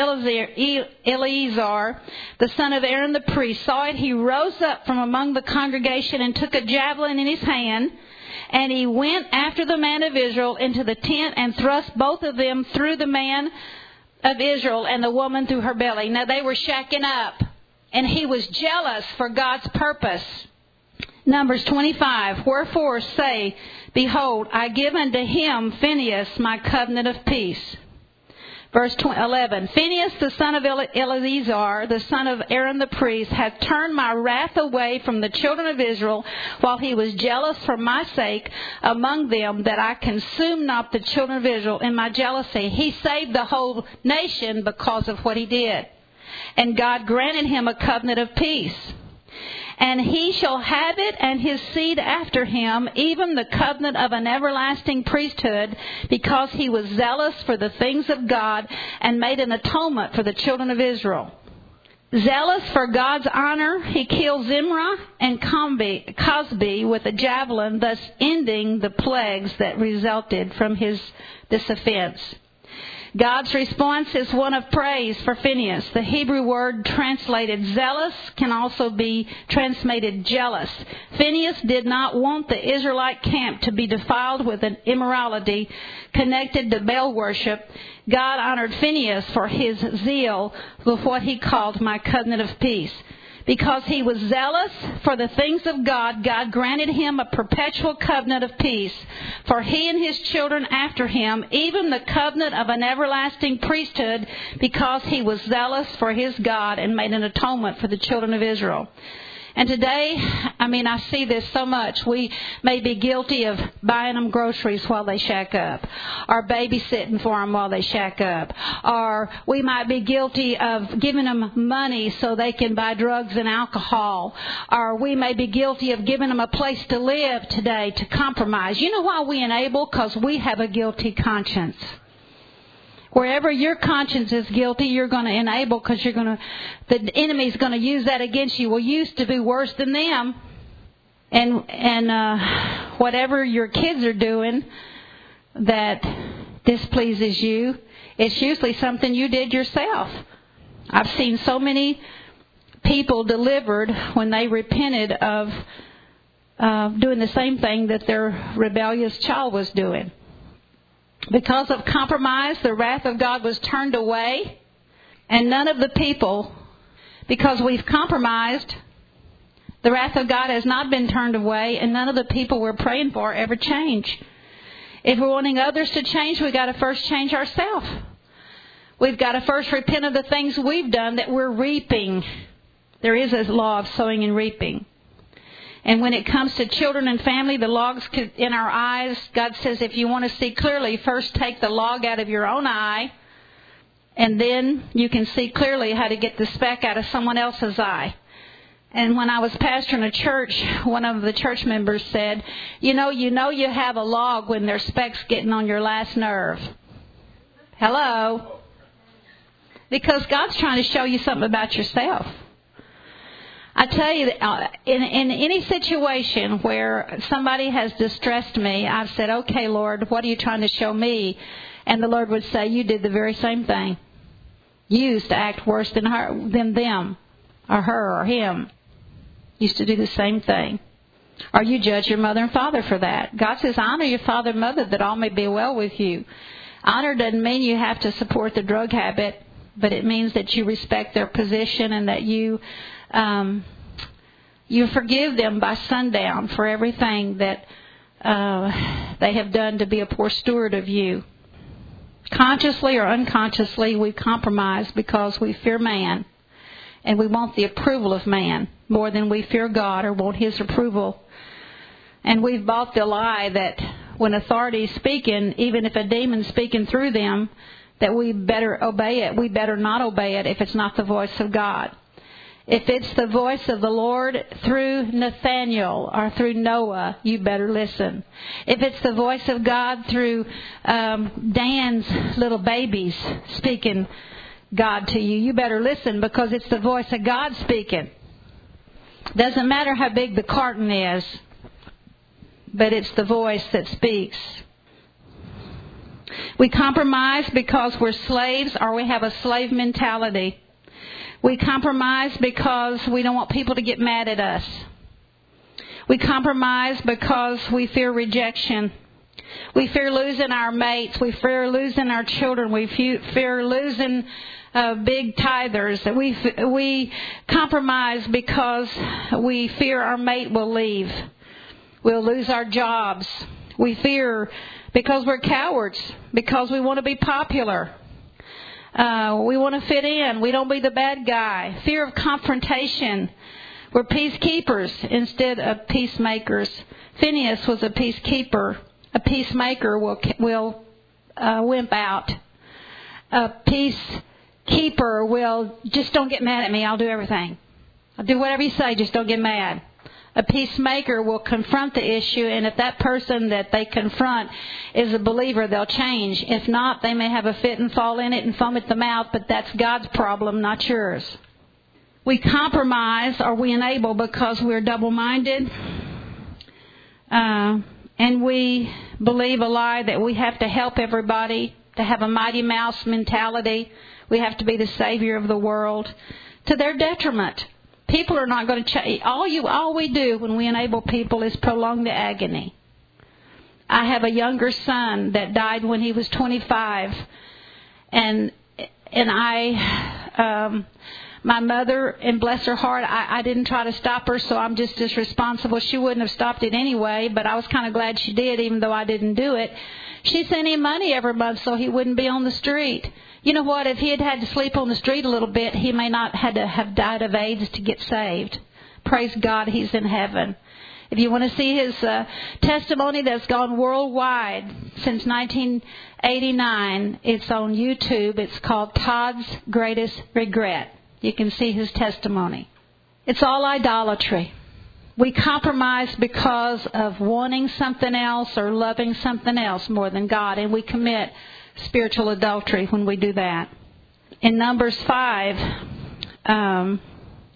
Eleazar, the son of Aaron the priest, saw it, he rose up from among the congregation and took a javelin in his hand. And he went after the man of Israel into the tent and thrust both of them through the man of Israel and the woman through her belly. Now they were shacking up. And he was jealous for God's purpose. Numbers 25. Wherefore say, behold, I give unto him, Phinehas, my covenant of peace. Verse 11, Phinehas, the son of Eleazar, the son of Aaron the priest, hath turned my wrath away from the children of Israel, while he was jealous for my sake among them, that I consume not the children of Israel in my jealousy. He saved the whole nation because of what he did. And God granted him a covenant of peace. And he shall have it, and his seed after him, even the covenant of an everlasting priesthood, because he was zealous for the things of God, and made an atonement for the children of Israel. Zealous for God's honor, he killed Zimri and Cosbi with a javelin, thus ending the plagues that resulted from this offense. God's response is one of praise for Phinehas. The Hebrew word translated zealous can also be translated jealous. Phinehas did not want the Israelite camp to be defiled with an immorality connected to Baal worship. God honored Phinehas for his zeal with what he called my covenant of peace. Because he was zealous for the things of God, God granted him a perpetual covenant of peace for he and his children after him, even the covenant of an everlasting priesthood, because he was zealous for his God and made an atonement for the children of Israel. And today, I see this so much. We may be guilty of buying them groceries while they shack up, or babysitting for them while they shack up, or we might be guilty of giving them money so they can buy drugs and alcohol, or we may be guilty of giving them a place to live today to compromise. You know why we enable? Because we have a guilty conscience. Wherever your conscience is guilty, you're going to enable because the enemy's going to use that against you. Well, you used to be worse than them. And whatever your kids are doing that displeases you, it's usually something you did yourself. I've seen so many people delivered when they repented of doing the same thing that their rebellious child was doing. Because of compromise, the wrath of God was turned away, and none of the people, because we've compromised, the wrath of God has not been turned away, and none of the people we're praying for ever change. If we're wanting others to change, we've got to first change ourselves. We've got to first repent of the things we've done that we're reaping. There is a law of sowing and reaping. And when it comes to children and family, the logs in our eyes, God says if you want to see clearly, first take the log out of your own eye, and then you can see clearly how to get the speck out of someone else's eye. And when I was pastoring a church, one of the church members said, you know you have a log when there's specks getting on your last nerve. Hello? Because God's trying to show you something about yourself. I tell you, in any situation where somebody has distressed me, I've said, okay, Lord, what are you trying to show me? And the Lord would say, you did the very same thing. You used to act worse than them, or her, or him. You used to do the same thing. Or you judge your mother and father for that. God says, honor your father and mother that all may be well with you. Honor doesn't mean you have to support the drug habit, but it means that you respect their position and that you forgive them by sundown for everything that they have done to be a poor steward of you. Consciously or unconsciously, we compromise because we fear man, and we want the approval of man more than we fear God or want His approval. And we've bought the lie that when authority is speaking, even if a demon's speaking through them, that we better obey it. We better not obey it if it's not the voice of God. If it's the voice of the Lord through Nathaniel or through Noah, you better listen. If it's the voice of God through Dan's little babies speaking God to you, you better listen because it's the voice of God speaking. Doesn't matter how big the carton is, but it's the voice that speaks. We compromise because we're slaves or we have a slave mentality. We compromise because we don't want people to get mad at us. We compromise because we fear rejection. We fear losing our mates. We fear losing our children. We fear losing big tithers. We compromise because we fear our mate will leave. We'll lose our jobs. We fear because we're cowards, because we want to be popular. We want to fit in. We don't be the bad guy. Fear of confrontation. We're peacekeepers instead of peacemakers. Phineas was a peacekeeper. A peacemaker will wimp out. A peacekeeper will just don't get mad at me. I'll do everything. I'll do whatever you say. Just don't get mad. A peacemaker will confront the issue, and if that person that they confront is a believer, they'll change. If not, they may have a fit and fall in it and foam at the mouth, but that's God's problem, not yours. We compromise or we enable because we're double-minded, and we believe a lie that we have to help everybody, to have a Mighty Mouse mentality. We have to be the savior of the world to their detriment. People are not going to change. All we do when we enable people is prolong the agony. I have a younger son that died when he was 25, and my mother, and bless her heart, I didn't try to stop her, so I'm just as responsible. She wouldn't have stopped it anyway, but I was kind of glad she did, even though I didn't do it. She sent him money every month so he wouldn't be on the street. You know what? If he had to sleep on the street a little bit, he may not had to have died of AIDS to get saved. Praise God, he's in heaven. If you want to see his testimony that's gone worldwide since 1989, it's on YouTube. It's called Todd's Greatest Regret. You can see his testimony. It's all idolatry. We compromise because of wanting something else or loving something else more than God, and we commit spiritual adultery when we do that. In Numbers 5,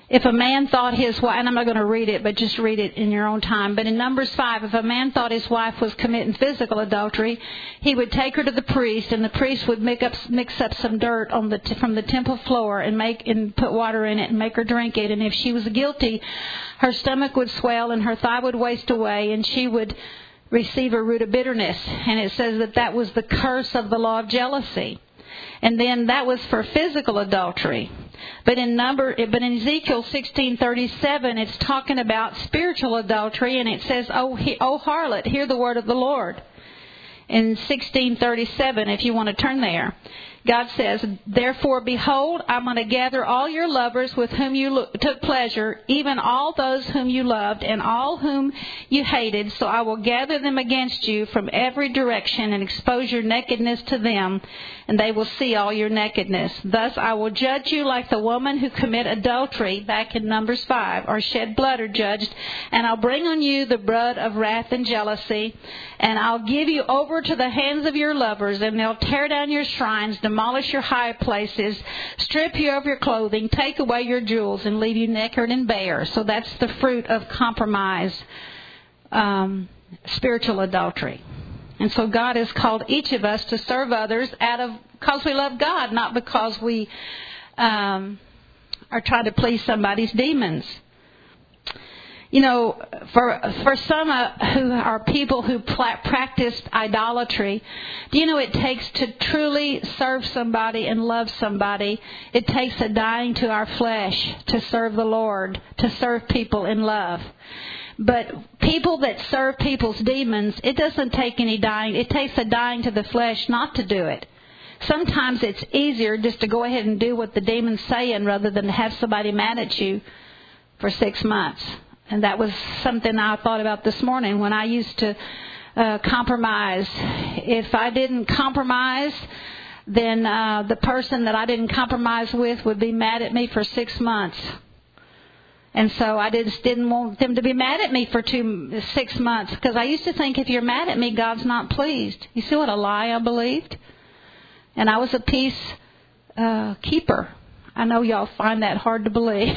If a man thought his wife, and I'm not going to read it, but just read it in your own time. But in Numbers 5, if a man thought his wife was committing physical adultery, he would take her to the priest, and the priest would mix up some dirt from the temple floor and put water in it and make her drink it. And if she was guilty, her stomach would swell and her thigh would waste away, and she would receive a root of bitterness. And it says that was the curse of the law of jealousy. And then that was for physical adultery. But in Ezekiel 16:37, it's talking about spiritual adultery, and it says, "O harlot, hear the word of the Lord." In 16:37, if you want to turn there, God says, "Therefore, behold, I'm going to gather all your lovers with whom you took pleasure, even all those whom you loved, and all whom you hated. So I will gather them against you from every direction and expose your nakedness to them, and they will see all your nakedness. Thus I will judge you like the woman who commit adultery," back in Numbers 5, "or shed blood are judged, and I'll bring on you the blood of wrath and jealousy, and I'll give you over to the hands of your lovers, and they'll tear down your shrines, demolish your high places, strip you of your clothing, take away your jewels, and leave you naked and bare." So that's the fruit of compromise, spiritual adultery. And so God has called each of us to serve others because we love God, not because we are trying to please somebody's demons. You know, for some who are people who practiced idolatry, do you know it takes to truly serve somebody and love somebody, it takes a dying to our flesh to serve the Lord, to serve people in love. But people that serve people's demons, it doesn't take any dying. It takes a dying to the flesh not to do it. Sometimes it's easier just to go ahead and do what the demon's saying rather than have somebody mad at you for 6 months. And that was something I thought about this morning when I used to compromise. If I didn't compromise, then the person that I didn't compromise with would be mad at me for 6 months. And so I just didn't want them to be mad at me for 6 months, because I used to think if you're mad at me, God's not pleased. You see what a lie I believed? And I was a peace keeper. I know y'all find that hard to believe.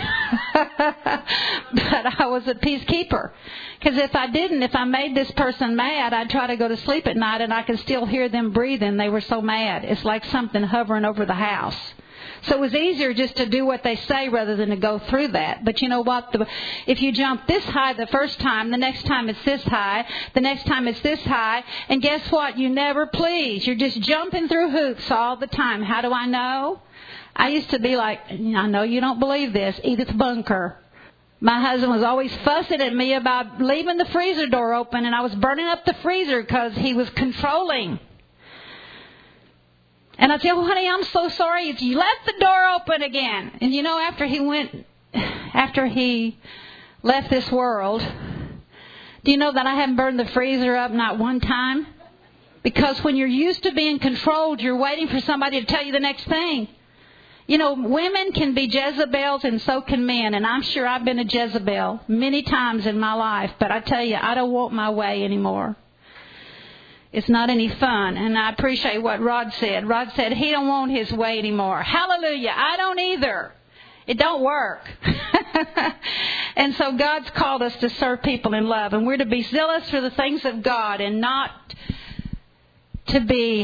But I was a peacekeeper. Because if I made this person mad, I'd try to go to sleep at night and I could still hear them breathing. They were so mad. It's like something hovering over the house. So it was easier just to do what they say rather than to go through that. But you know what? If you jump this high the first time, the next time it's this high, the next time it's this high, and guess what? You never please. You're just jumping through hoops all the time. How do I know? I used to be like, I know you don't believe this, Edith Bunker. My husband was always fussing at me about leaving the freezer door open, and I was burning up the freezer because he was controlling. And I'd say, "Oh, honey, I'm so sorry. You left the door open again." And you know, after he left this world, do you know that I haven't burned the freezer up not one time? Because when you're used to being controlled, you're waiting for somebody to tell you the next thing. You know, women can be Jezebels and so can men. And I'm sure I've been a Jezebel many times in my life. But I tell you, I don't want my way anymore. It's not any fun. And I appreciate what Rod said. Rod said he don't want his way anymore. Hallelujah. I don't either. It don't work. And so God's called us to serve people in love. And we're to be zealous for the things of God and not to be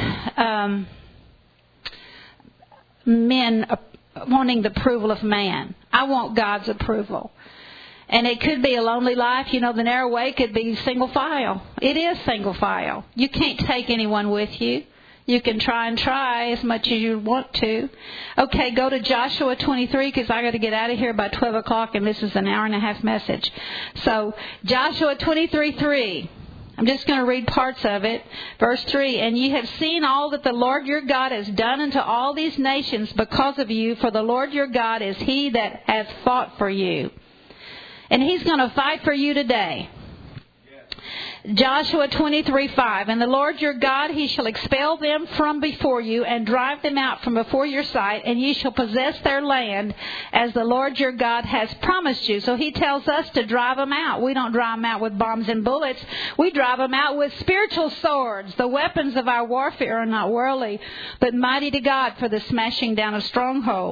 men wanting the approval of man. I want God's approval. And it could be a lonely life. You know, the narrow way could be single file. It is single file. You can't take anyone with you. You can try as much as you want to. Okay, go to Joshua 23, because I got to get out of here by 12 o'clock, and this is an hour and a half message. So, Joshua 23:3. I'm just going to read parts of it. Verse 3, "And ye have seen all that the Lord your God has done unto all these nations because of you, for the Lord your God is he that hath fought for you." And he's going to fight for you today. Joshua 23:5, "And the Lord your God, he shall expel them from before you and drive them out from before your sight, and ye shall possess their land as the Lord your God has promised you." So he tells us to drive them out. We don't drive them out with bombs and bullets. We drive them out with spiritual swords. The weapons of our warfare are not worldly, but mighty to God for the smashing down of strongholds.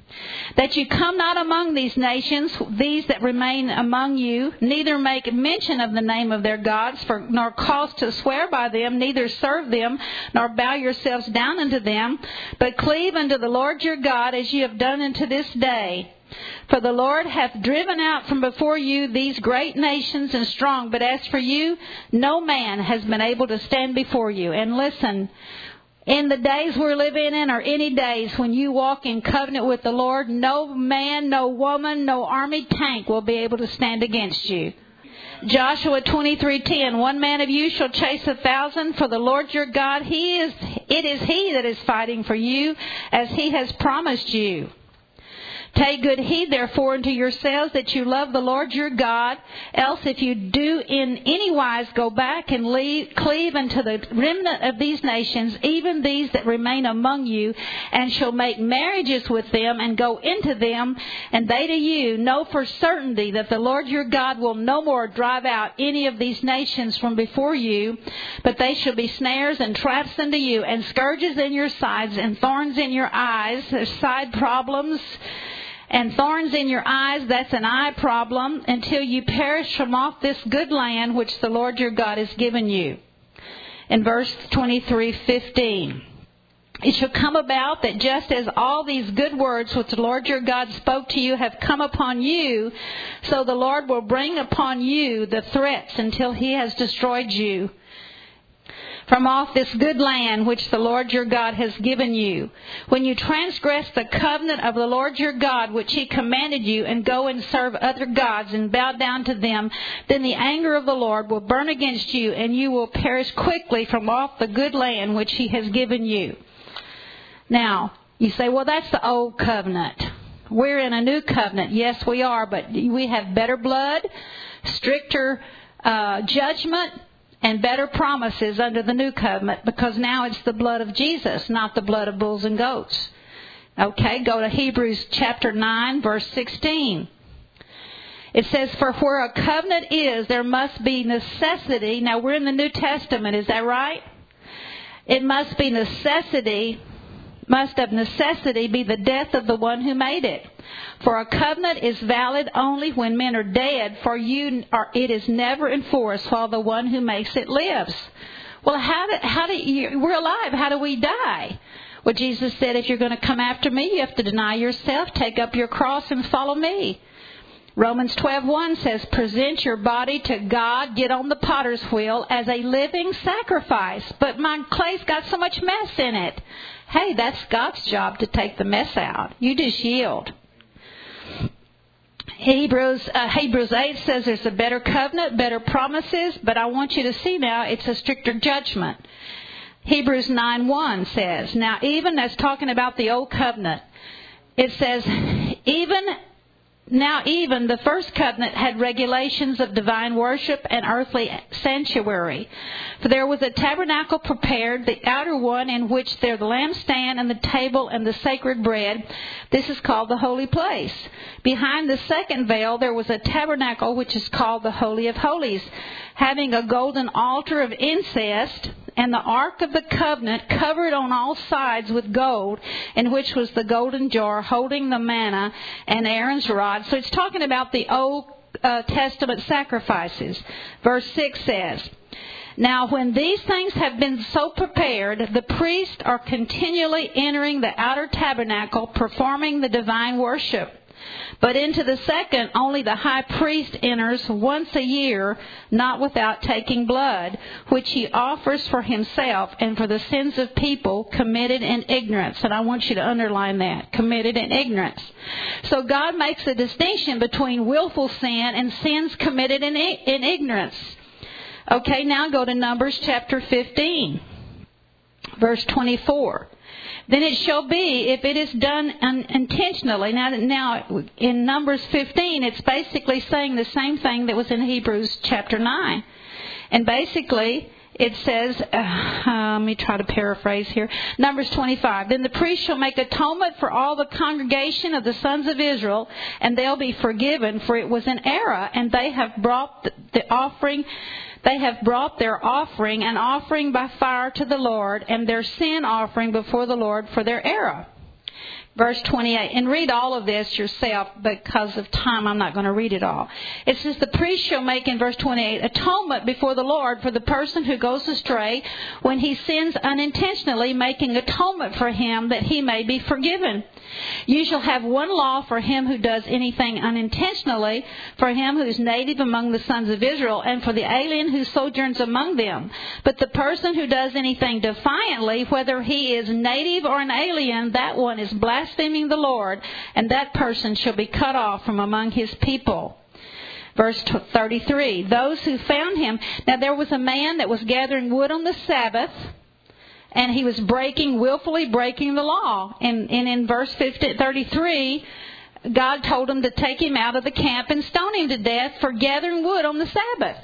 That you come not among these nations, these that remain among you, neither make mention of the name of their gods, nor cause to swear by them, neither serve them, nor bow yourselves down unto them, but cleave unto the Lord your God, as ye have done unto this day. For the Lord hath driven out from before you these great nations and strong, but as for you, no man has been able to stand before you. And listen, in the days we're living in, or any days when you walk in covenant with the Lord, no man, no woman, no army tank will be able to stand against you. Joshua 23:10, one man of you shall chase 1,000, for the Lord your God, it is He that is fighting for you, as He has promised you. Take good heed, therefore, unto yourselves that you love the Lord your God. Else, if you do in any wise go back and cleave unto the remnant of these nations, even these that remain among you, and shall make marriages with them and go into them, and they to you, know for certainty that the Lord your God will no more drive out any of these nations from before you, but they shall be snares and traps unto you, and scourges in your sides, and thorns in your eyes. There's side problems. And thorns in your eyes, that's an eye problem, until you perish from off this good land which the Lord your God has given you. In verse 23:15, it shall come about that just as all these good words which the Lord your God spoke to you have come upon you, so the Lord will bring upon you the threats until He has destroyed you from off this good land which the Lord your God has given you. When you transgress the covenant of the Lord your God which He commanded you, and go and serve other gods and bow down to them, then the anger of the Lord will burn against you, and you will perish quickly from off the good land which He has given you. Now, you say, well, that's the old covenant. We're in a new covenant. Yes, we are, but we have better blood, stricter judgment, and better promises under the new covenant, because now it's the blood of Jesus, not the blood of bulls and goats. Okay, go to Hebrews chapter 9, verse 16. It says, for where a covenant is, there must be necessity. Now, we're in the New Testament, is that right? It must of necessity be the death of the one who made it. For a covenant is valid only when men are dead, for it is never enforced while the one who makes it lives. Well, we're alive. How do we die? Well, Jesus said, if you're going to come after me, you have to deny yourself, take up your cross, and follow me. Romans 12:1 says, present your body to God, get on the potter's wheel, as a living sacrifice. But my clay's got so much mess in it. Hey, that's God's job to take the mess out. You just yield. Hebrews 8 says there's a better covenant, better promises, but I want you to see now it's a stricter judgment. Hebrews 9:1 says, now even that's talking about the old covenant, it says, even the first covenant had regulations of divine worship and earthly sanctuary. For there was a tabernacle prepared, the outer one, in which there the lampstand and the table and the sacred bread. This is called the holy place. Behind the second veil there was a tabernacle which is called the Holy of Holies, having a golden altar of incense, and the ark of the covenant covered on all sides with gold, in which was the golden jar holding the manna and Aaron's rod. So it's talking about the Old Testament sacrifices. Verse 6 says, now when these things have been so prepared, the priests are continually entering the outer tabernacle, performing the divine worship. But into the second, only the high priest enters once a year, not without taking blood, which he offers for himself and for the sins of people committed in ignorance. And I want you to underline that, committed in ignorance. So God makes a distinction between willful sin and sins committed in ignorance. Okay, now go to Numbers chapter 15, verse 24. Then it shall be, if it is done intentionally. Now, in Numbers 15, it's basically saying the same thing that was in Hebrews chapter 9. And basically, it says, let me try to paraphrase here. Numbers 25. Then the priest shall make atonement for all the congregation of the sons of Israel, and they'll be forgiven, for it was an error, and they have brought the offering. They have brought their offering, an offering by fire to the Lord, and their sin offering before the Lord for their error. Verse 28, and read all of this yourself. Because of time, I'm not going to read it all. It says, the priest shall make, in verse 28, atonement before the Lord for the person who goes astray when he sins unintentionally, making atonement for him that he may be forgiven. You shall have one law for him who does anything unintentionally, for him who is native among the sons of Israel, and for the alien who sojourns among them. But the person who does anything defiantly, whether he is native or an alien, that one is blaspheming the Lord, and that person shall be cut off from among his people. Verse 33, those who found him. Now there was a man that was gathering wood on the Sabbath, and he was willfully breaking the law. And in verse 33, God told him to take him out of the camp and stone him to death for gathering wood on the Sabbath.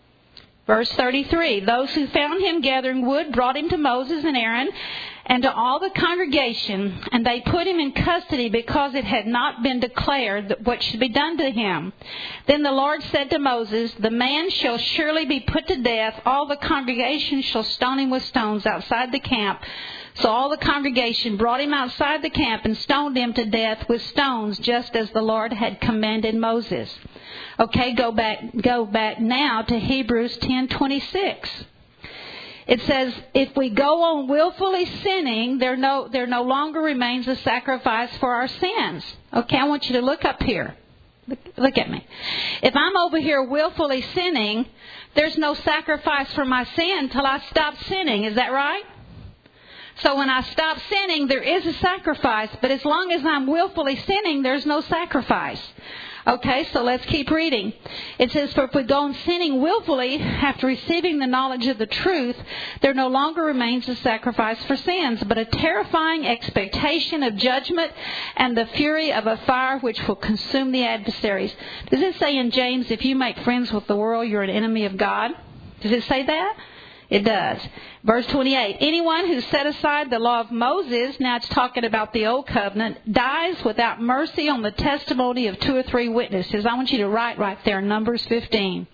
Verse 33, those who found him gathering wood brought him to Moses and Aaron and to all the congregation, and they put him in custody because it had not been declared what should be done to him. Then the Lord said to Moses, the man shall surely be put to death. All the congregation shall stone him with stones outside the camp. So all the congregation brought him outside the camp and stoned him to death with stones, just as the Lord had commanded Moses. Okay, go back now to Hebrews 10:26. It says, if we go on willfully sinning, there no longer remains a sacrifice for our sins. Okay, I want you to look up here. Look at me. If I'm over here willfully sinning, there's no sacrifice for my sin till I stop sinning. Is that right? So when I stop sinning, there is a sacrifice. But as long as I'm willfully sinning, there's no sacrifice. Okay, so let's keep reading. It says, for if we go on sinning willfully after receiving the knowledge of the truth, there no longer remains a sacrifice for sins, but a terrifying expectation of judgment and the fury of a fire which will consume the adversaries. Does it say in James, if you make friends with the world, you're an enemy of God? Does it say that? It does. Verse 28, anyone who set aside the law of Moses, now it's talking about the old covenant, dies without mercy on the testimony of 2 or 3 witnesses. I want you to write right there, Numbers 15.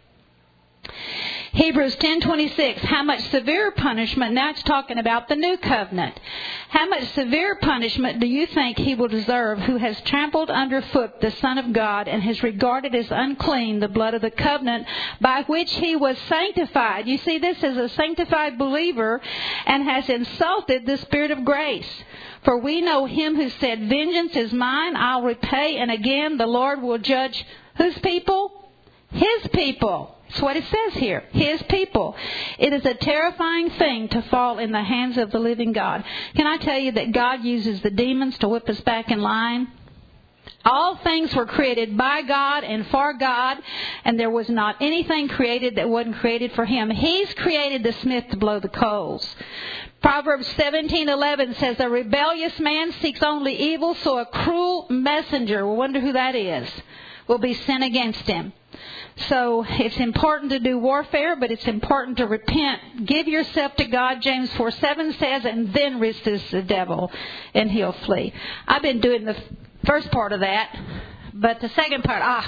Hebrews 10:26, how much severe punishment, now it's talking about the new covenant. How much severe punishment do you think he will deserve who has trampled underfoot the Son of God and has regarded as unclean the blood of the covenant by which he was sanctified? You see, this is a sanctified believer and has insulted the Spirit of grace. For we know him who said, vengeance is mine, I'll repay, and again the Lord will judge whose people? His people. That's what it says here. His people. It is a terrifying thing to fall in the hands of the living God. Can I tell you that God uses the demons to whip us back in line? All things were created by God and for God, and there was not anything created that wasn't created for Him. He's created the smith to blow the coals. Proverbs 17:11 says, a rebellious man seeks only evil, so a cruel messenger, we wonder who that is, will be sent against him. So it's important to do warfare, but it's important to repent. Give yourself to God, James 4:7 says, and then resist the devil, and he'll flee. I've been doing the first part of that, but the second part,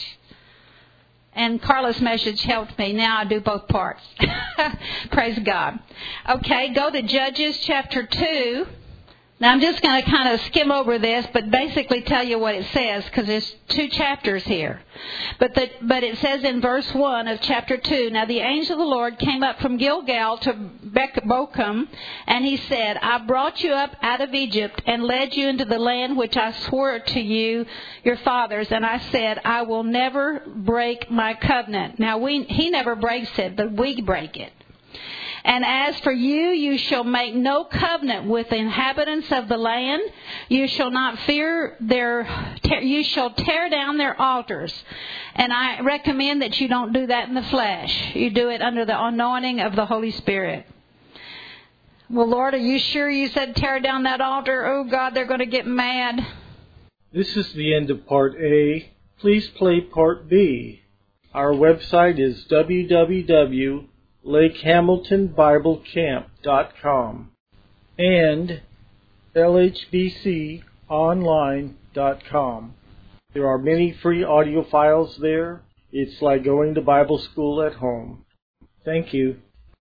and Carla's message helped me. Now I do both parts. Praise God. Okay, go to Judges chapter 2. Now, I'm just going to kind of skim over this, but basically tell you what it says, because there's 2 chapters here. But it says in verse 1 of chapter 2, now the angel of the Lord came up from Gilgal to Bochum, and he said, I brought you up out of Egypt and led you into the land which I swore to you, your fathers. And I said, I will never break my covenant. Now, he never breaks it, but we break it. And as for you, you shall make no covenant with the inhabitants of the land. You shall not fear you shall tear down their altars. And I recommend that you don't do that in the flesh. You do it under the anointing of the Holy Spirit. Well, Lord, are you sure you said tear down that altar? Oh, God, they're going to get mad.
This is the end of Part A. Please play Part B. Our website is www.lakehamiltonbiblecamp.com and lhbconline.com. There are many free audio files there. It's like going to Bible school at home. Thank you.